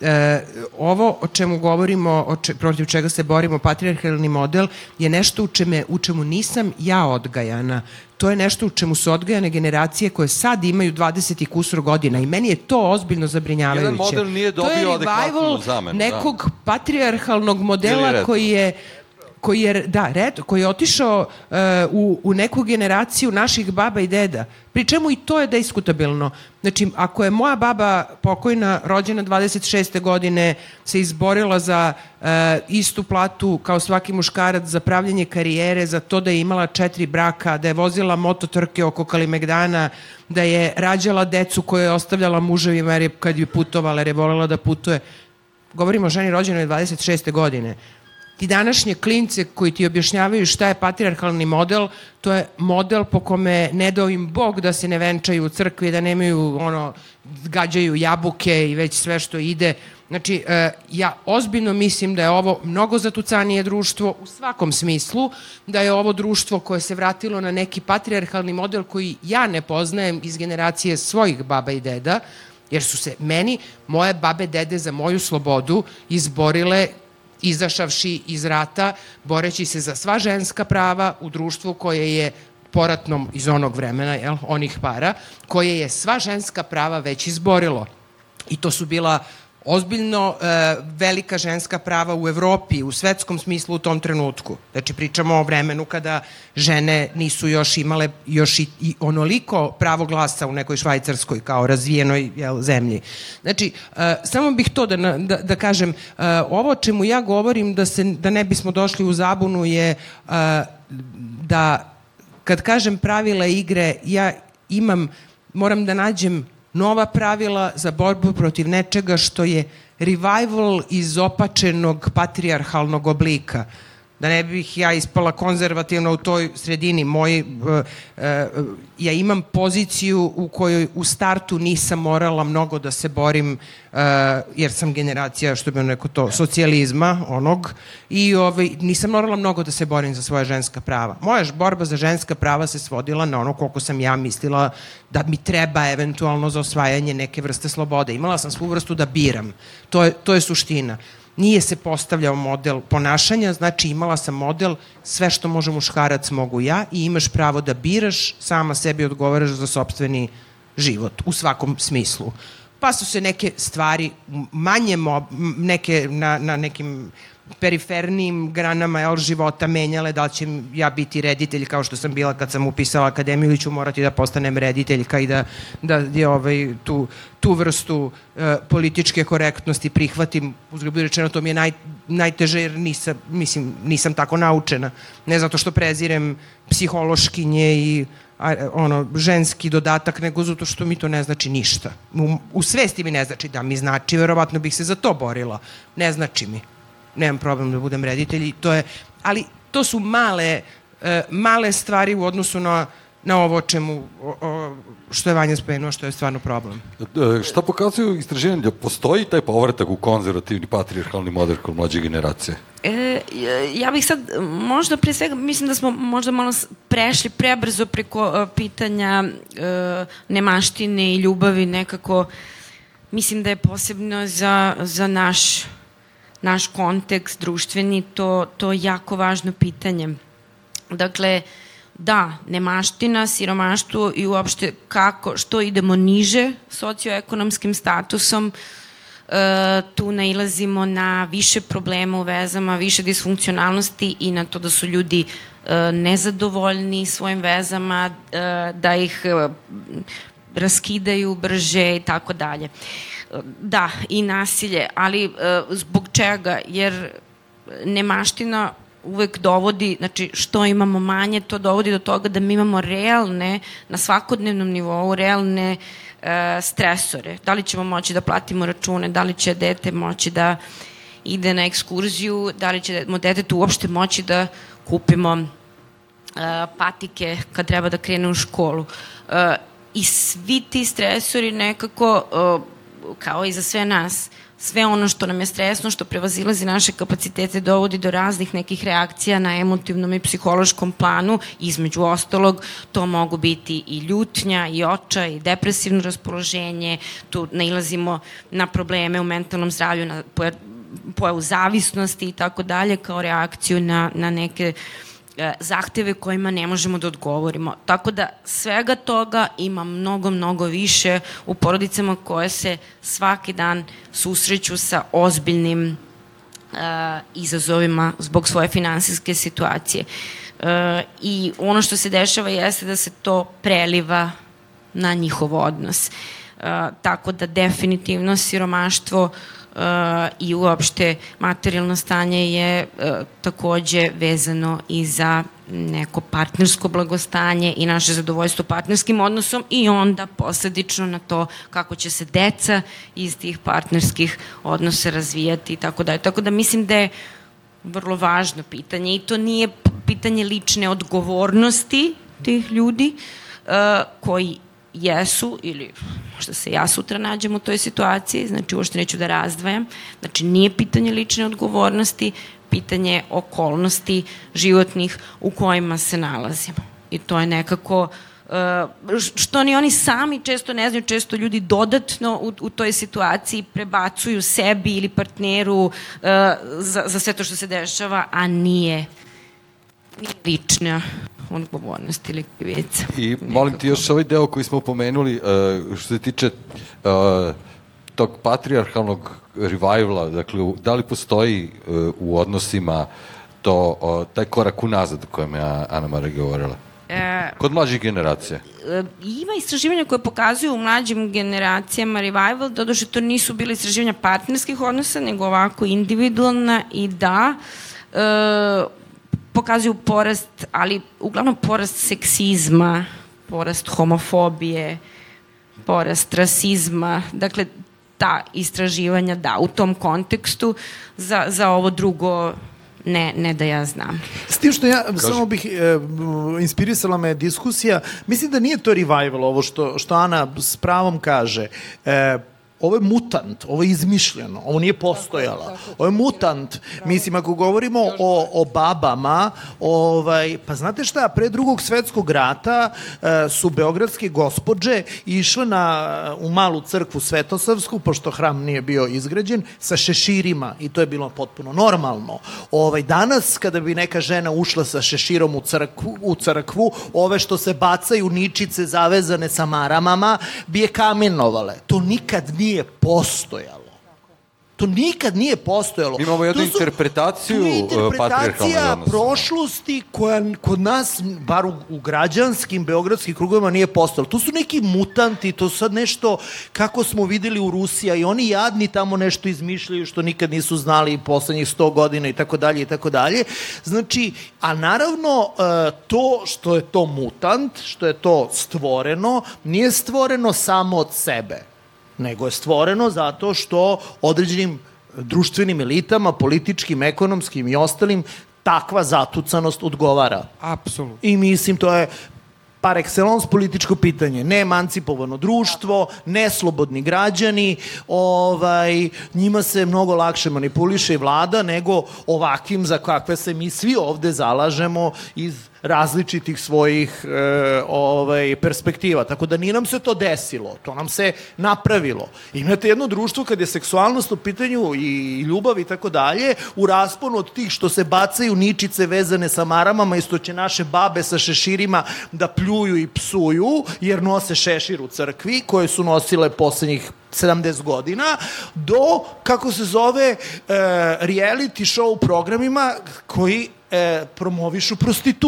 Ovo o čemu govorimo, protiv čega se borimo, patrijarhalni model, je nešto u čemu nisam ja odgajana. To je nešto u čemu su odgajane generacije koje sad imaju 20 i kusur godina i meni je to ozbiljno zabrinjavajuće. Jedan model nije dobio adekvatnu zamenu. To je revival nekog patrijarhalnog modela koji je otišao u neku generaciju naših baba i deda. Pri čemu i to je diskutabilno. Znači, ako je moja baba pokojna, rođena 26. godine, se izborila za istu platu kao svaki muškarac, za pravljanje karijere, za to da je imala 4 braka, da je vozila mototrke oko Kalimegdana, da je rađala decu koje je ostavljala muževima jer kad bi putovala, jer je volela da putuje. Govorimo o ženi rođenoj 26. godine. Ti današnje klince koji ti objašnjavaju šta je patrijarhalni model, to je model po kome ne dao im Bog da se ne venčaju u crkvi, da nemaju, gađaju jabuke i već sve što ide. Znači, ja ozbiljno mislim da je ovo mnogo zatucanije društvo u svakom smislu, da je ovo društvo koje se vratilo na neki patrijarhalni model koji ja ne poznajem iz generacije svojih baba i deda, jer su se meni, moje babe, dede za moju slobodu izborile izašavši iz rata, boreći se za sva ženska prava u društvu koje je poratnom iz onog vremena, onih para, koje je sva ženska prava već izborilo. I to su bila ozbiljno velika ženska prava u Evropi, u svetskom smislu u tom trenutku. Znači, pričamo o vremenu kada žene nisu još imale još i onoliko pravo glasa u nekoj Švajcarskoj kao razvijenoj zemlji. Znači, samo bih to da kažem, ovo čemu ja govorim da ne bismo došli u zabunu je da kad kažem pravila igre, ja moram da nađem nova pravila za borbu protiv nečega što je revival iz opačenog patrijarhalnog oblika. Da ne bih ja ispala konzervativno u toj sredini. Ja imam poziciju u kojoj u startu nisam morala mnogo da se borim, jer sam generacija, što bi neko to, socijalizma onog, i nisam morala mnogo da se borim za svoja ženska prava. Moja borba za ženska prava se svodila na ono koliko sam ja mislila da mi treba eventualno za osvajanje neke vrste slobode. Imala sam svu vrstu da biram. To je suština. Nije se postavljao model ponašanja, znači imala sam model sve što može muškarac mogu ja i imaš pravo da biraš, sama sebi odgovaraš za sopstveni život u svakom smislu. Pa su se neke stvari manje neke na nekim perifernijim granama života menjale, da li će ja biti reditelj kao što sam bila kad sam upisala akademiju ili ću morati da postanem rediteljka i da tu vrstu političke korektnosti prihvatim. Uzgled rečeno, to mi je najteže jer nisam tako naučena. Ne zato što prezirem psihološkinje i ženski dodatak, nego zato što mi to ne znači ništa. U svesti mi ne znači, da mi znači, verovatno bih se za to borila. Ne znači mi. Nemam problem da budem reditelj, ali to su male stvari u odnosu na ovo što je Vanja spomenuo, što je stvarno problem. Šta pokazuju istraživanja? Da postoji taj povratak u konzervativni patrijarhalni model kod mlađe generacije? Ja bih sad, možda pre svega, mislim da smo možda malo prešli prebrzo preko pitanja nemaštine i ljubavi nekako. Mislim da je posebno za naš kontekst društveni to jako važno pitanje. Dakle, da, nemaština, siromaštvo i uopšte što idemo niže socioekonomskim statusom, tu nailazimo na više problema u vezama, više disfunkcionalnosti i na to da su ljudi nezadovoljni svojim vezama, da ih raskidaju brže i tako dalje. Da, i nasilje, ali zbog čega? Jer nemaština uvek dovodi, znači što imamo manje, to dovodi do toga da mi imamo realne, na svakodnevnom nivou, realne stresore. Da li ćemo moći da platimo račune, da li će dete moći da ide na ekskurziju, da li ćemo detetu uopšte moći da kupimo patike kad treba da krene u školu. I svi ti stresori nekako, kao i za sve nas, sve ono što nam je stresno, što prevazilazi naše kapacitete, dovodi do raznih nekih reakcija na emotivnom i psihološkom planu. Između ostalog, to mogu biti i ljutnja, i očaj, i depresivno raspoloženje. Tu nailazimo na probleme u mentalnom zdravlju, na pojavu zavisnosti i tako dalje, kao reakciju na neke zahteve kojima ne možemo da odgovorimo. Tako da svega toga ima mnogo, mnogo više u porodicama koje se svaki dan susreću sa ozbiljnim izazovima zbog svoje finansijske situacije. I ono što se dešava jeste da se to preliva na njihov odnos. Tako da definitivno siromaštvo i uopšte materijalno stanje je takođe vezano i za neko partnersko blagostanje i naše zadovoljstvo partnerskim odnosom i onda posledično na to kako će se deca iz tih partnerskih odnosa razvijati i tako dalje. Tako da mislim da je vrlo važno pitanje i to nije pitanje lične odgovornosti tih ljudi koji jesu ili možda se ja sutra nađem u toj situaciji, znači uopšte neću da razdvajam, znači nije pitanje lične odgovornosti, pitanje okolnosti životnih u kojima se nalazimo. I to je nekako, što ni oni sami često ne znaju, često ljudi dodatno u toj situaciji prebacuju sebi ili partneru za sve to što se dešava, a nije lična odgovornost ili krivica. I molim ti još ovaj deo koji smo pomenuli, što se tiče tog patrijarhalnog revivala, dakle, da li postoji u odnosima taj korak unazad o kojem je Ana Marija govorila? Kod mlađih generacija? Ima istraživanja koje pokazuju u mlađim generacijama revival, doduše to nisu bile istraživanja partnerskih odnosa, nego ovako individualna i da, pokazuju porast, ali uglavnom porast seksizma, porast homofobije, porast rasizma, dakle ta istraživanja da, u tom kontekstu za ovo drugo ne da ja znam. S tim što samo bih, inspirisala me diskusija, mislim da nije to revival ovo što Ana s pravom kaže. Ovo je mutant, ovo je izmišljeno, ovo nije postojala. Ovo je mutant. Mislim, ako govorimo o babama, pa znate šta, pre Drugog svetskog rata su beogradske gospođe išle u malu crkvu Svetosavsku, pošto hram nije bio izgrađen, sa šeširima i to je bilo potpuno normalno. Danas, kada bi neka žena ušla sa šeširom u crkvu, ove što se bacaju ničice zavezane sa maramama, bi je kamenovale. To nikad nije postojalo. To nikad nije postojalo. Imamo jednu interpretaciju interpretacija prošlosti koja kod nas, bar u građanskim beogradskim krugovima, nije postojala. To su neki mutanti, to sad nešto kako smo videli u Rusiji, i oni jadni tamo nešto izmišljaju što nikad nisu znali poslednjih 100 godina i tako dalje i tako dalje. Znači, a naravno to što je to mutant, što je to stvoreno, nije stvoreno samo od sebe, nego je stvoreno zato što određenim društvenim elitama, političkim, ekonomskim i ostalim, takva zatucanost odgovara. Apsolutno. I mislim, to je par excellence političko pitanje. Neemancipovano društvo, neslobodni građani, njima se mnogo lakše manipuliše i vlada nego ovakvim za kakve se mi svi ovde zalažemo iz različitih svojih perspektiva. Tako da nije nam se to desilo, to nam se napravilo. Imate jedno društvo kad je seksualnost u pitanju i ljubav i tako dalje, u rasponu od tih što se bacaju ničice vezane sa maramama i što će naše babe sa šeširima da pljuju i psuju, jer nose šešir u crkvi, koje su nosile poslednjih 70 godina, do, kako se zove, reality show programima koji promovišu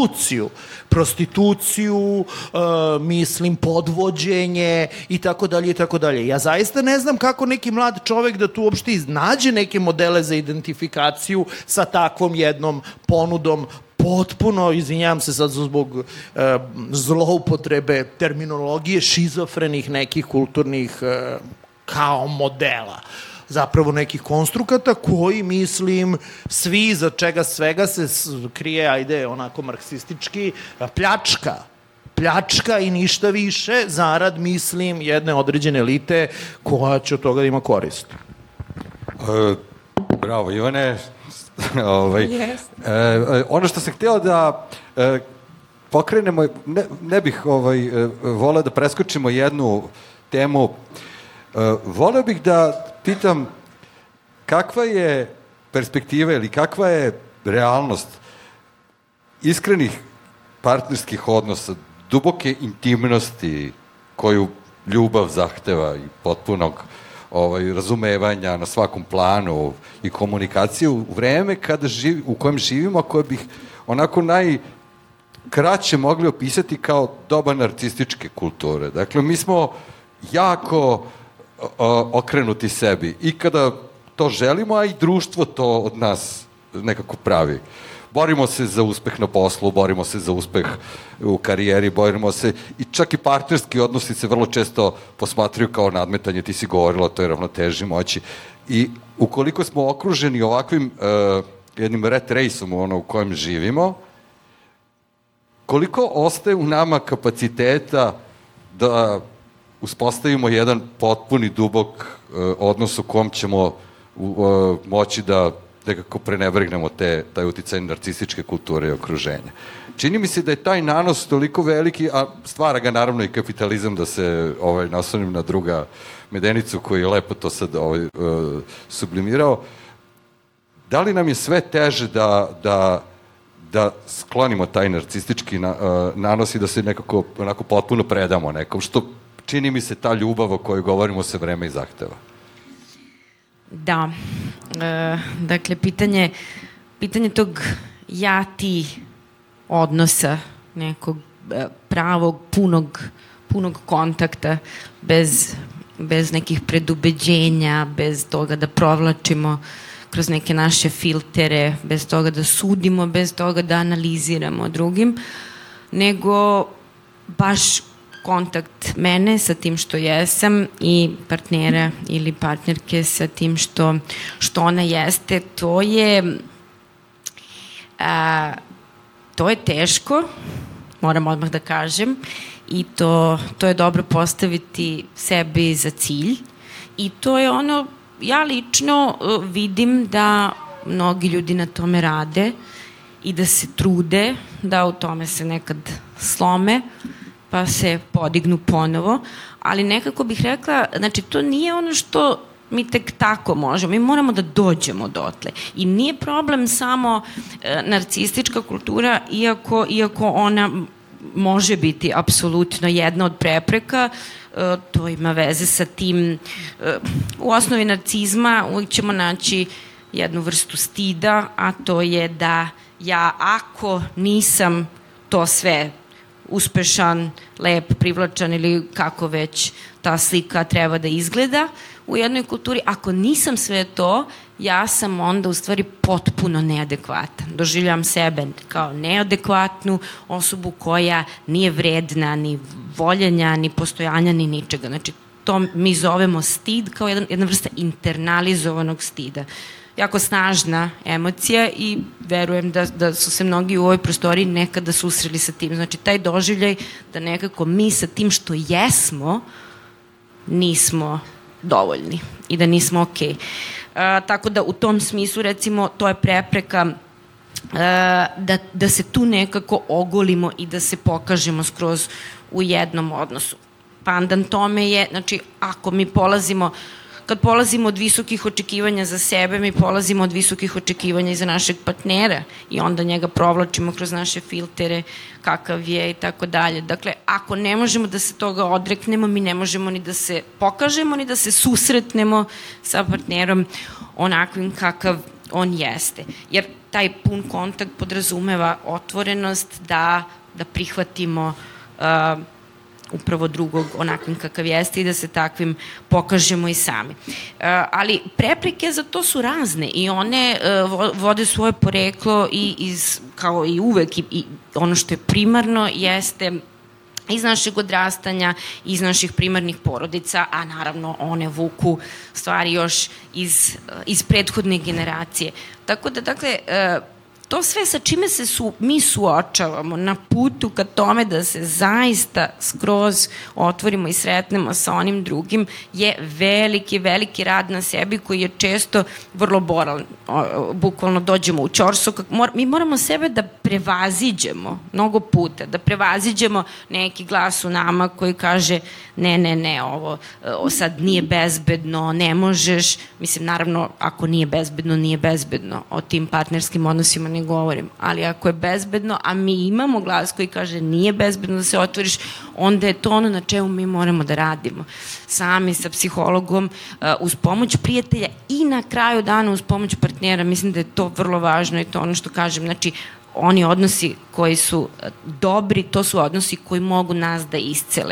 prostituciju, mislim, podvođenje i tako dalje i tako dalje. Ja zaista ne znam kako neki mlad čovek da tu uopšte iznađe neke modele za identifikaciju sa takvom jednom ponudom potpuno, izvinjavam se sad zbog zloupotrebe terminologije, šizofrenih nekih kulturnih kao modela. Zapravo nekih konstrukata koji, mislim, svi za čega svega se krije, ajde, onako marksistički, pljačka i ništa više, zarad, mislim, jedne određene elite koja će od toga da ima korist. Bravo, Ivane. Ono što sam hteo da pokrenemo, ne bih voleo da preskočimo jednu temu. Voleo bih da pitam kakva je perspektiva ili kakva je realnost iskrenih partnerskih odnosa, duboke intimnosti koju ljubav zahteva i potpunog razumevanja na svakom planu i komunikacije u vreme u kojem živimo, koje bih onako najkraće mogli opisati kao doba narcističke kulture. Dakle, mi smo jako okrenuti sebi i kada to želimo, a i društvo to od nas nekako pravi. Borimo se za uspeh na poslu, borimo se za uspeh u karijeri, borimo se i čak i partnerski odnosi se vrlo često posmatraju kao nadmetanje, ti si govorila o toj ravnoteži moći. I ukoliko smo okruženi ovakvim jednim rat race-om u kojem živimo, koliko ostaje u nama kapaciteta da uspostavimo jedan potpuni dubok odnos u kom ćemo moći da nekako prenevrgnemo taj uticaj narcističke kulture i okruženja. Čini mi se da je taj nanos toliko veliki, a stvara ga naravno i kapitalizam, da se naslonim na druga Medenicu koji je lepo to sad sublimirao. Da li nam je sve teže da sklonimo taj narcistički nanos i da se nekako onako potpuno predamo nekom, što čini mi se ta ljubav o kojoj govorimo se vreme i zahteva? Da. Dakle, pitanje tog ja-ti odnosa, nekog pravog, punog kontakta, bez nekih predubeđenja, bez toga da provlačimo kroz neke naše filtere, bez toga da sudimo, bez toga da analiziramo drugim, nego baš kontakt mene sa tim što jesam i partnera ili partnerke sa tim što ona jeste. To je To je teško, moram odmah da kažem, i to je dobro postaviti sebi za cilj i to je ono, ja lično vidim da mnogi ljudi na tome rade i da se trude, da u tome se nekad slome, pa se podignu ponovo, ali nekako bih rekla, znači to nije ono što mi tek tako možemo, mi moramo da dođemo dotle. I nije problem samo narcistička kultura, iako ona može biti apsolutno jedna od prepreka, to ima veze sa tim, u osnovi narcizma uvijek ćemo naći jednu vrstu stida, a to je da ja ako nisam to sve uspešan, lep, privlačan ili kako već ta slika treba da izgleda u jednoj kulturi, ako nisam sve to, ja sam onda u stvari potpuno neadekvatan. Doživljavam sebe kao neadekvatnu osobu koja nije vredna ni voljenja, ni postojanja, ni ničega. Znači, to mi zovemo stid kao jedna vrsta internalizovanog stida. Jako snažna emocija i verujem da su se mnogi u ovoj prostoriji nekada susreli sa tim. Znači, taj doživljaj da nekako mi sa tim što jesmo nismo dovoljni i da nismo okej. Tako da u tom smislu, recimo, to je prepreka da se tu nekako ogolimo i da se pokažemo skroz u jednom odnosu. Pandan tome je, znači, ako mi kad polazimo od visokih očekivanja za sebe, mi polazimo od visokih očekivanja i za našeg partnera i onda njega provlačimo kroz naše filtere, kakav je i tako dalje. Dakle, ako ne možemo da se toga odreknemo, mi ne možemo ni da se pokažemo, ni da se susretnemo sa partnerom onakvim kakav on jeste. Jer taj pun kontakt podrazumeva otvorenost da prihvatimo upravo drugog onakvim kakav jeste i da se takvim pokažemo i sami. Ali prepreke za to su razne i one vode svoje poreklo kao i uvek i ono što je primarno jeste iz našeg odrastanja, iz naših primarnih porodica, a naravno one vuku stvari još iz prethodne generacije. Tako da, dakle, to sve sa čime se mi suočavamo na putu ka tome da se zaista skroz otvorimo i sretnemo sa onim drugim je veliki, veliki rad na sebi koji je često vrlo boralan. Bukvalno dođemo u ćorsok. Mi moramo sebe da prevaziđemo mnogo puta, da prevaziđemo neki glas u nama koji kaže ne, ovo sad nije bezbedno, ne možeš. Mislim, naravno, ako nije bezbedno, nije bezbedno. O tim partnerskim odnosima ne govorim, ali ako je bezbedno, a mi imamo glas koji kaže nije bezbedno da se otvoriš, onda je to ono na čemu mi moramo da radimo. Sami sa psihologom, uz pomoć prijatelja i na kraju dana uz pomoć partnera, mislim da je to vrlo važno i to ono što kažem, znači oni odnosi koji su dobri, to su odnosi koji mogu nas da iscele.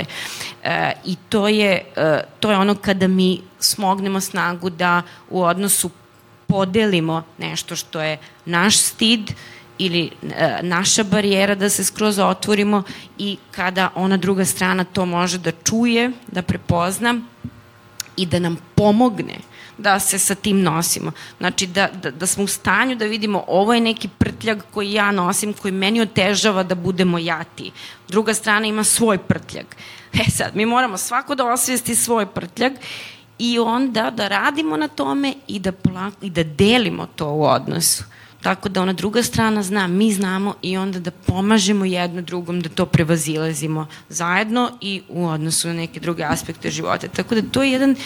I to je ono kada mi smognemo snagu da u odnosu podelimo nešto što je naš stid ili naša barijera da se skroz otvorimo i kada ona druga strana to može da čuje, da prepozna i da nam pomogne da se sa tim nosimo. Znači da smo u stanju da vidimo ovo je neki prtljag koji ja nosim, koji meni otežava da budemo jati. Druga strana ima svoj prtljag. Sad, mi moramo svako da osvijesti svoj prtljag i onda da radimo na tome i da delimo to u odnosu. Tako da ona druga strana zna, mi znamo i onda da pomažemo jedno drugom da to prevazilazimo zajedno i u odnosu na neke druge aspekte života. Tako da to je jedan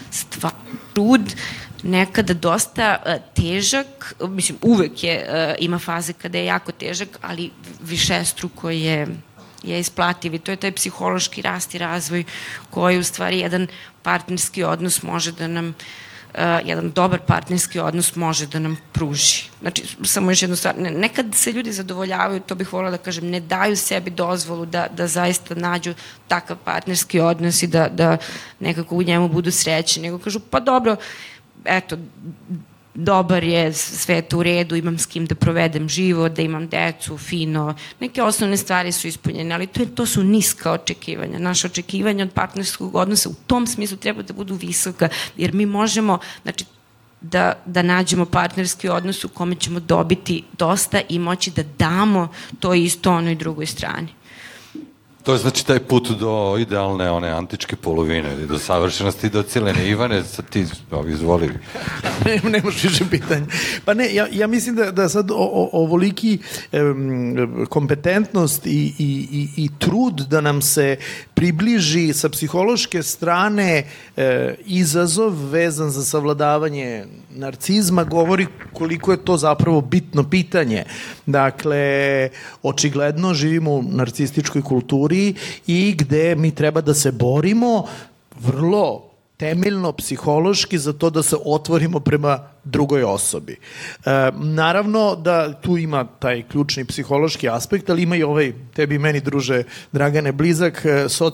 trud, nekada dosta težak, mislim uvek ima faze kada je jako težak, ali višestruko je isplativ i to je taj psihološki rast i razvoj koji u stvari jedan partnerski odnos može da nam jedan dobar partnerski odnos može da nam pruži. Znači, samo još jednu stvar, nekad se ljudi zadovoljavaju, to bih volila da kažem, ne daju sebi dozvolu da zaista nađu takav partnerski odnos i da nekako u njemu budu srećni, nego kažu, pa dobro, eto, dobar je, sve je to u redu, imam s kim da provedem život, da imam decu, fino, neke osnovne stvari su ispunjene, ali to su niska očekivanja. Naše očekivanja od partnerskog odnosa u tom smislu treba da budu visoka, jer mi možemo, znači, da nađemo partnerski odnos u kome ćemo dobiti dosta i moći da damo to isto onoj drugoj strani. To je znači taj put do idealne, one antičke polovine, do savršenosti, do cijelene. Ivane, sad ti izvoli. Ne možeš više pitanje. Pa ne, ja mislim da sad ovoliki kompetentnost i trud da nam se približi sa psihološke strane izazov vezan za savladavanje narcizma govori koliko je to zapravo bitno pitanje. Dakle, očigledno živimo u narcističkoj kulturi i gde mi treba da se borimo vrlo temeljno, psihološki za to da se otvorimo prema drugoj osobi. Naravno da tu ima taj ključni psihološki aspekt, ali ima i ovaj, tebi i meni, druže Dragane, blizak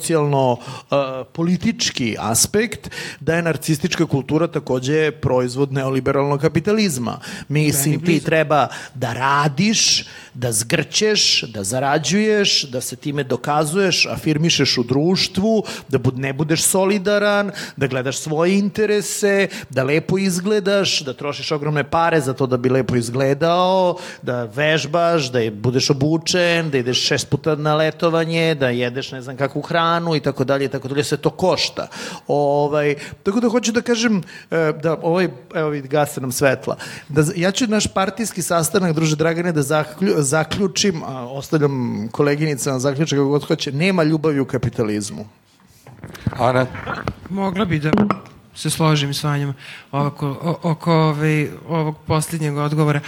socijalno-politički aspekt, da je narcistička kultura takođe proizvod neoliberalnog kapitalizma. Mislim, ti treba da radiš, da zgrćeš, da zarađuješ, da se time dokazuješ, afirmišeš u društvu, da ne budeš solidaran, da gledaš svoje interese, da lepo izgledaš, da trošiš ogromne pare za to da bi lepo izgledao, da vežbaš, da budeš obučen, da ideš 6 puta na letovanje, da jedeš ne znam kakvu hranu i tako dalje, sve to košta. Tako da hoću da kažem da evo vidi, gase nam svetla. Ja ću naš partijski sastanak, druže Dragane, da zaključim, a ostavljam koleginicama zaključak kako god hoće, nema ljubavi u kapitalizmu. Ana? Mogla bi da se složim s Vanjom oko ovog posljednjeg odgovora.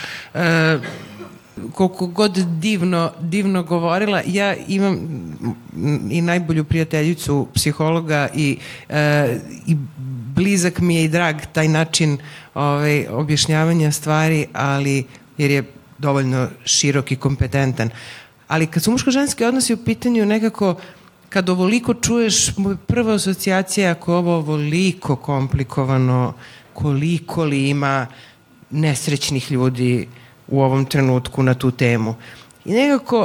Koliko god divno govorila, ja imam i najbolju prijateljicu psihologa i blizak mi je i drag taj način objašnjavanja stvari, ali jer je dovoljno širok i kompetentan. Ali kad su muško-ženski odnosi u pitanju, nekako kad ovoliko čuješ, prva asocijacija, ako je ovo ovoliko komplikovano, koliko li ima nesrećnih ljudi u ovom trenutku na tu temu. I nekako,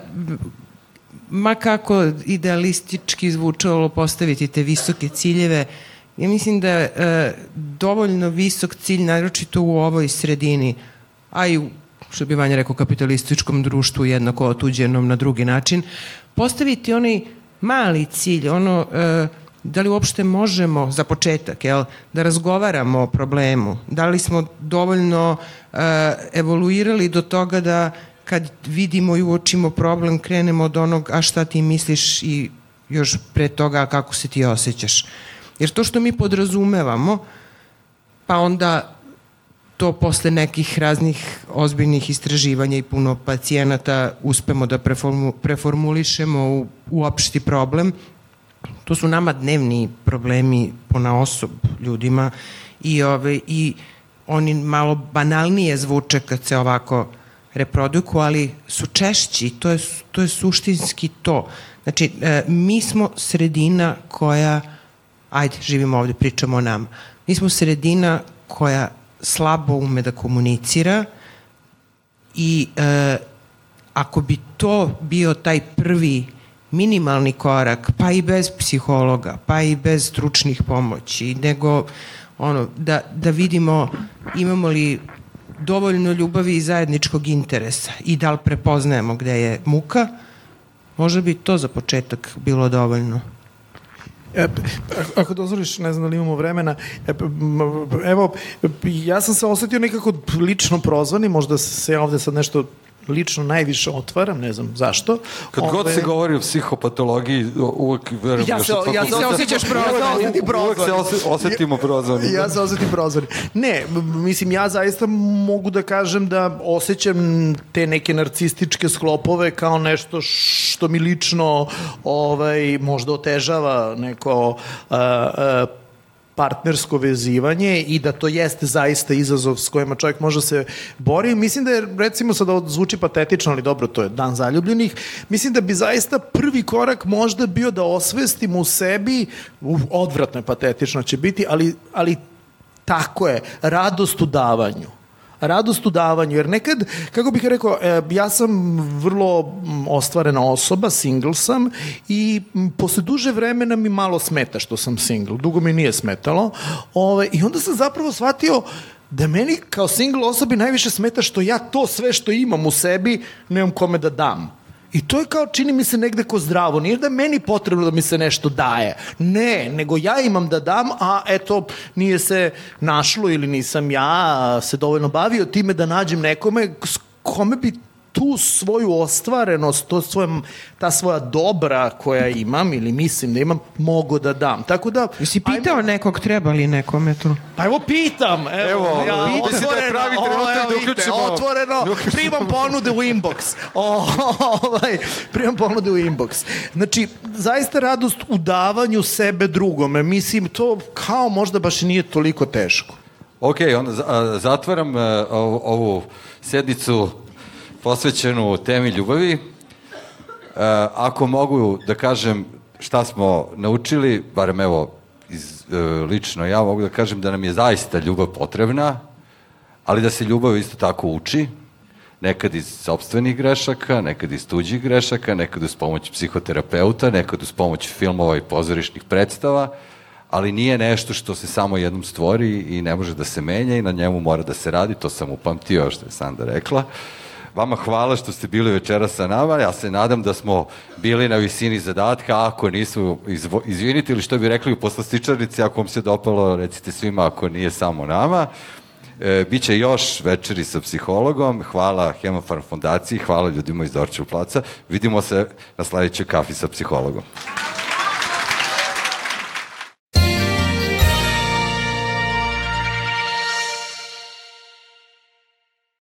ma kako idealistički zvučalo postaviti te visoke ciljeve, ja mislim da je dovoljno visok cilj, naročito u ovoj sredini, a i što bi Vanja rekao, kapitalističkom društvu, jednako otuđenom na drugi način, postaviti onaj mali cilj, da li uopšte možemo, za početak, da razgovaramo o problemu, da li smo dovoljno evoluirali do toga da kad vidimo i uočimo problem, krenemo od onog a šta ti misliš i još pre toga kako se ti osjećaš. Jer to što mi podrazumevamo, pa onda to posle nekih raznih ozbiljnih istraživanja i puno pacijenata uspemo da preformulišemo u opšti problem. To su nama dnevni problemi ponaosob ljudima i oni malo banalnije zvuče kad se ovako reprodukuju, ali su češći, to je suštinski to. Znači, mi smo sredina koja, ajde, živimo ovde, pričamo o nama, mi smo sredina koja slabo ume da komunicira i ako bi to bio taj prvi minimalni korak, pa i bez psihologa, pa i bez stručnih pomoći, nego da vidimo imamo li dovoljno ljubavi i zajedničkog interesa i da li prepoznajemo gde je muka, možda bi to za početak bilo dovoljno. Ako dozvoliš, ne znam da li imamo vremena, evo, ja sam se osetio nekako lično prozvani, možda se ja ovde sad nešto lično najviše otvaram, ne znam zašto. Kad god se govori o psihopatologiji, uvek verujem... Ja se osjećaš prozvani. Uvek se osetimo prozvani. Ja se osetim prozvani. Ne, mislim, ja zaista mogu da kažem da osjećam te neke narcističke sklopove kao nešto što mi lično možda otežava neko partnersko vezivanje i da to jeste zaista izazov s kojima čovjek može se bori. Mislim da je, recimo, sad ovo zvuči patetično, ali dobro, to je Dan zaljubljenih, mislim da bi zaista prvi korak možda bio da osvestimo u sebi, odvratno je patetično će biti, ali tako je, radost u davanju. Radost u davanju, jer nekad, kako bih rekao, ja sam vrlo ostvarena osoba, single sam i posle duže vremena mi malo smeta što sam single, dugo mi nije smetalo i onda sam zapravo shvatio da meni kao single osobi najviše smeta što ja to sve što imam u sebi nemam kome da dam. I to je kao, čini mi se negde ko zdravo. Nije da meni potrebno da mi se nešto daje. Ne, nego ja imam da dam, a eto, nije se našlo ili nisam ja se dovoljno bavio time da nađem nekome s kome bi tu svoju ostvarenost, ta svoja dobra koja imam ili mislim da imam, mogu da dam. Tako da... Jesi pitao nekog treba li nekome to? Pa evo pitam. Evo, ja, mislim da je pravi trenutak da uključimo. Otvoreno, primam ponude u inbox. Primam ponude u inbox. Znači, zaista radost u davanju sebe drugome. Mislim, to kao možda baš nije toliko teško. Ok, onda zatvaram ovu sednicu posvećenu temi ljubavi. Ako mogu da kažem šta smo naučili, barem evo, lično ja mogu da kažem da nam je zaista ljubav potrebna, ali da se ljubav isto tako uči, nekad iz sopstvenih grešaka, nekad iz tuđih grešaka, nekad uz pomoć psihoterapeuta, nekad uz pomoć filmova i pozorišnih predstava, ali nije nešto što se samo jednom stvori i ne može da se menja i na njemu mora da se radi, to sam upamtio što je Sanda rekla. Vama hvala što ste bili večeras sa nama, ja se nadam da smo bili na visini zadatka, ako nisu, izvinite, ili što bi rekli u poslastičarnici, ako vam se dopalo, recite svima, ako nije samo nama. Biće još večeri sa psihologom, hvala Hemofarm fondaciji, hvala ljudima iz Dorčev placa, vidimo se na sledećoj kafi sa psihologom.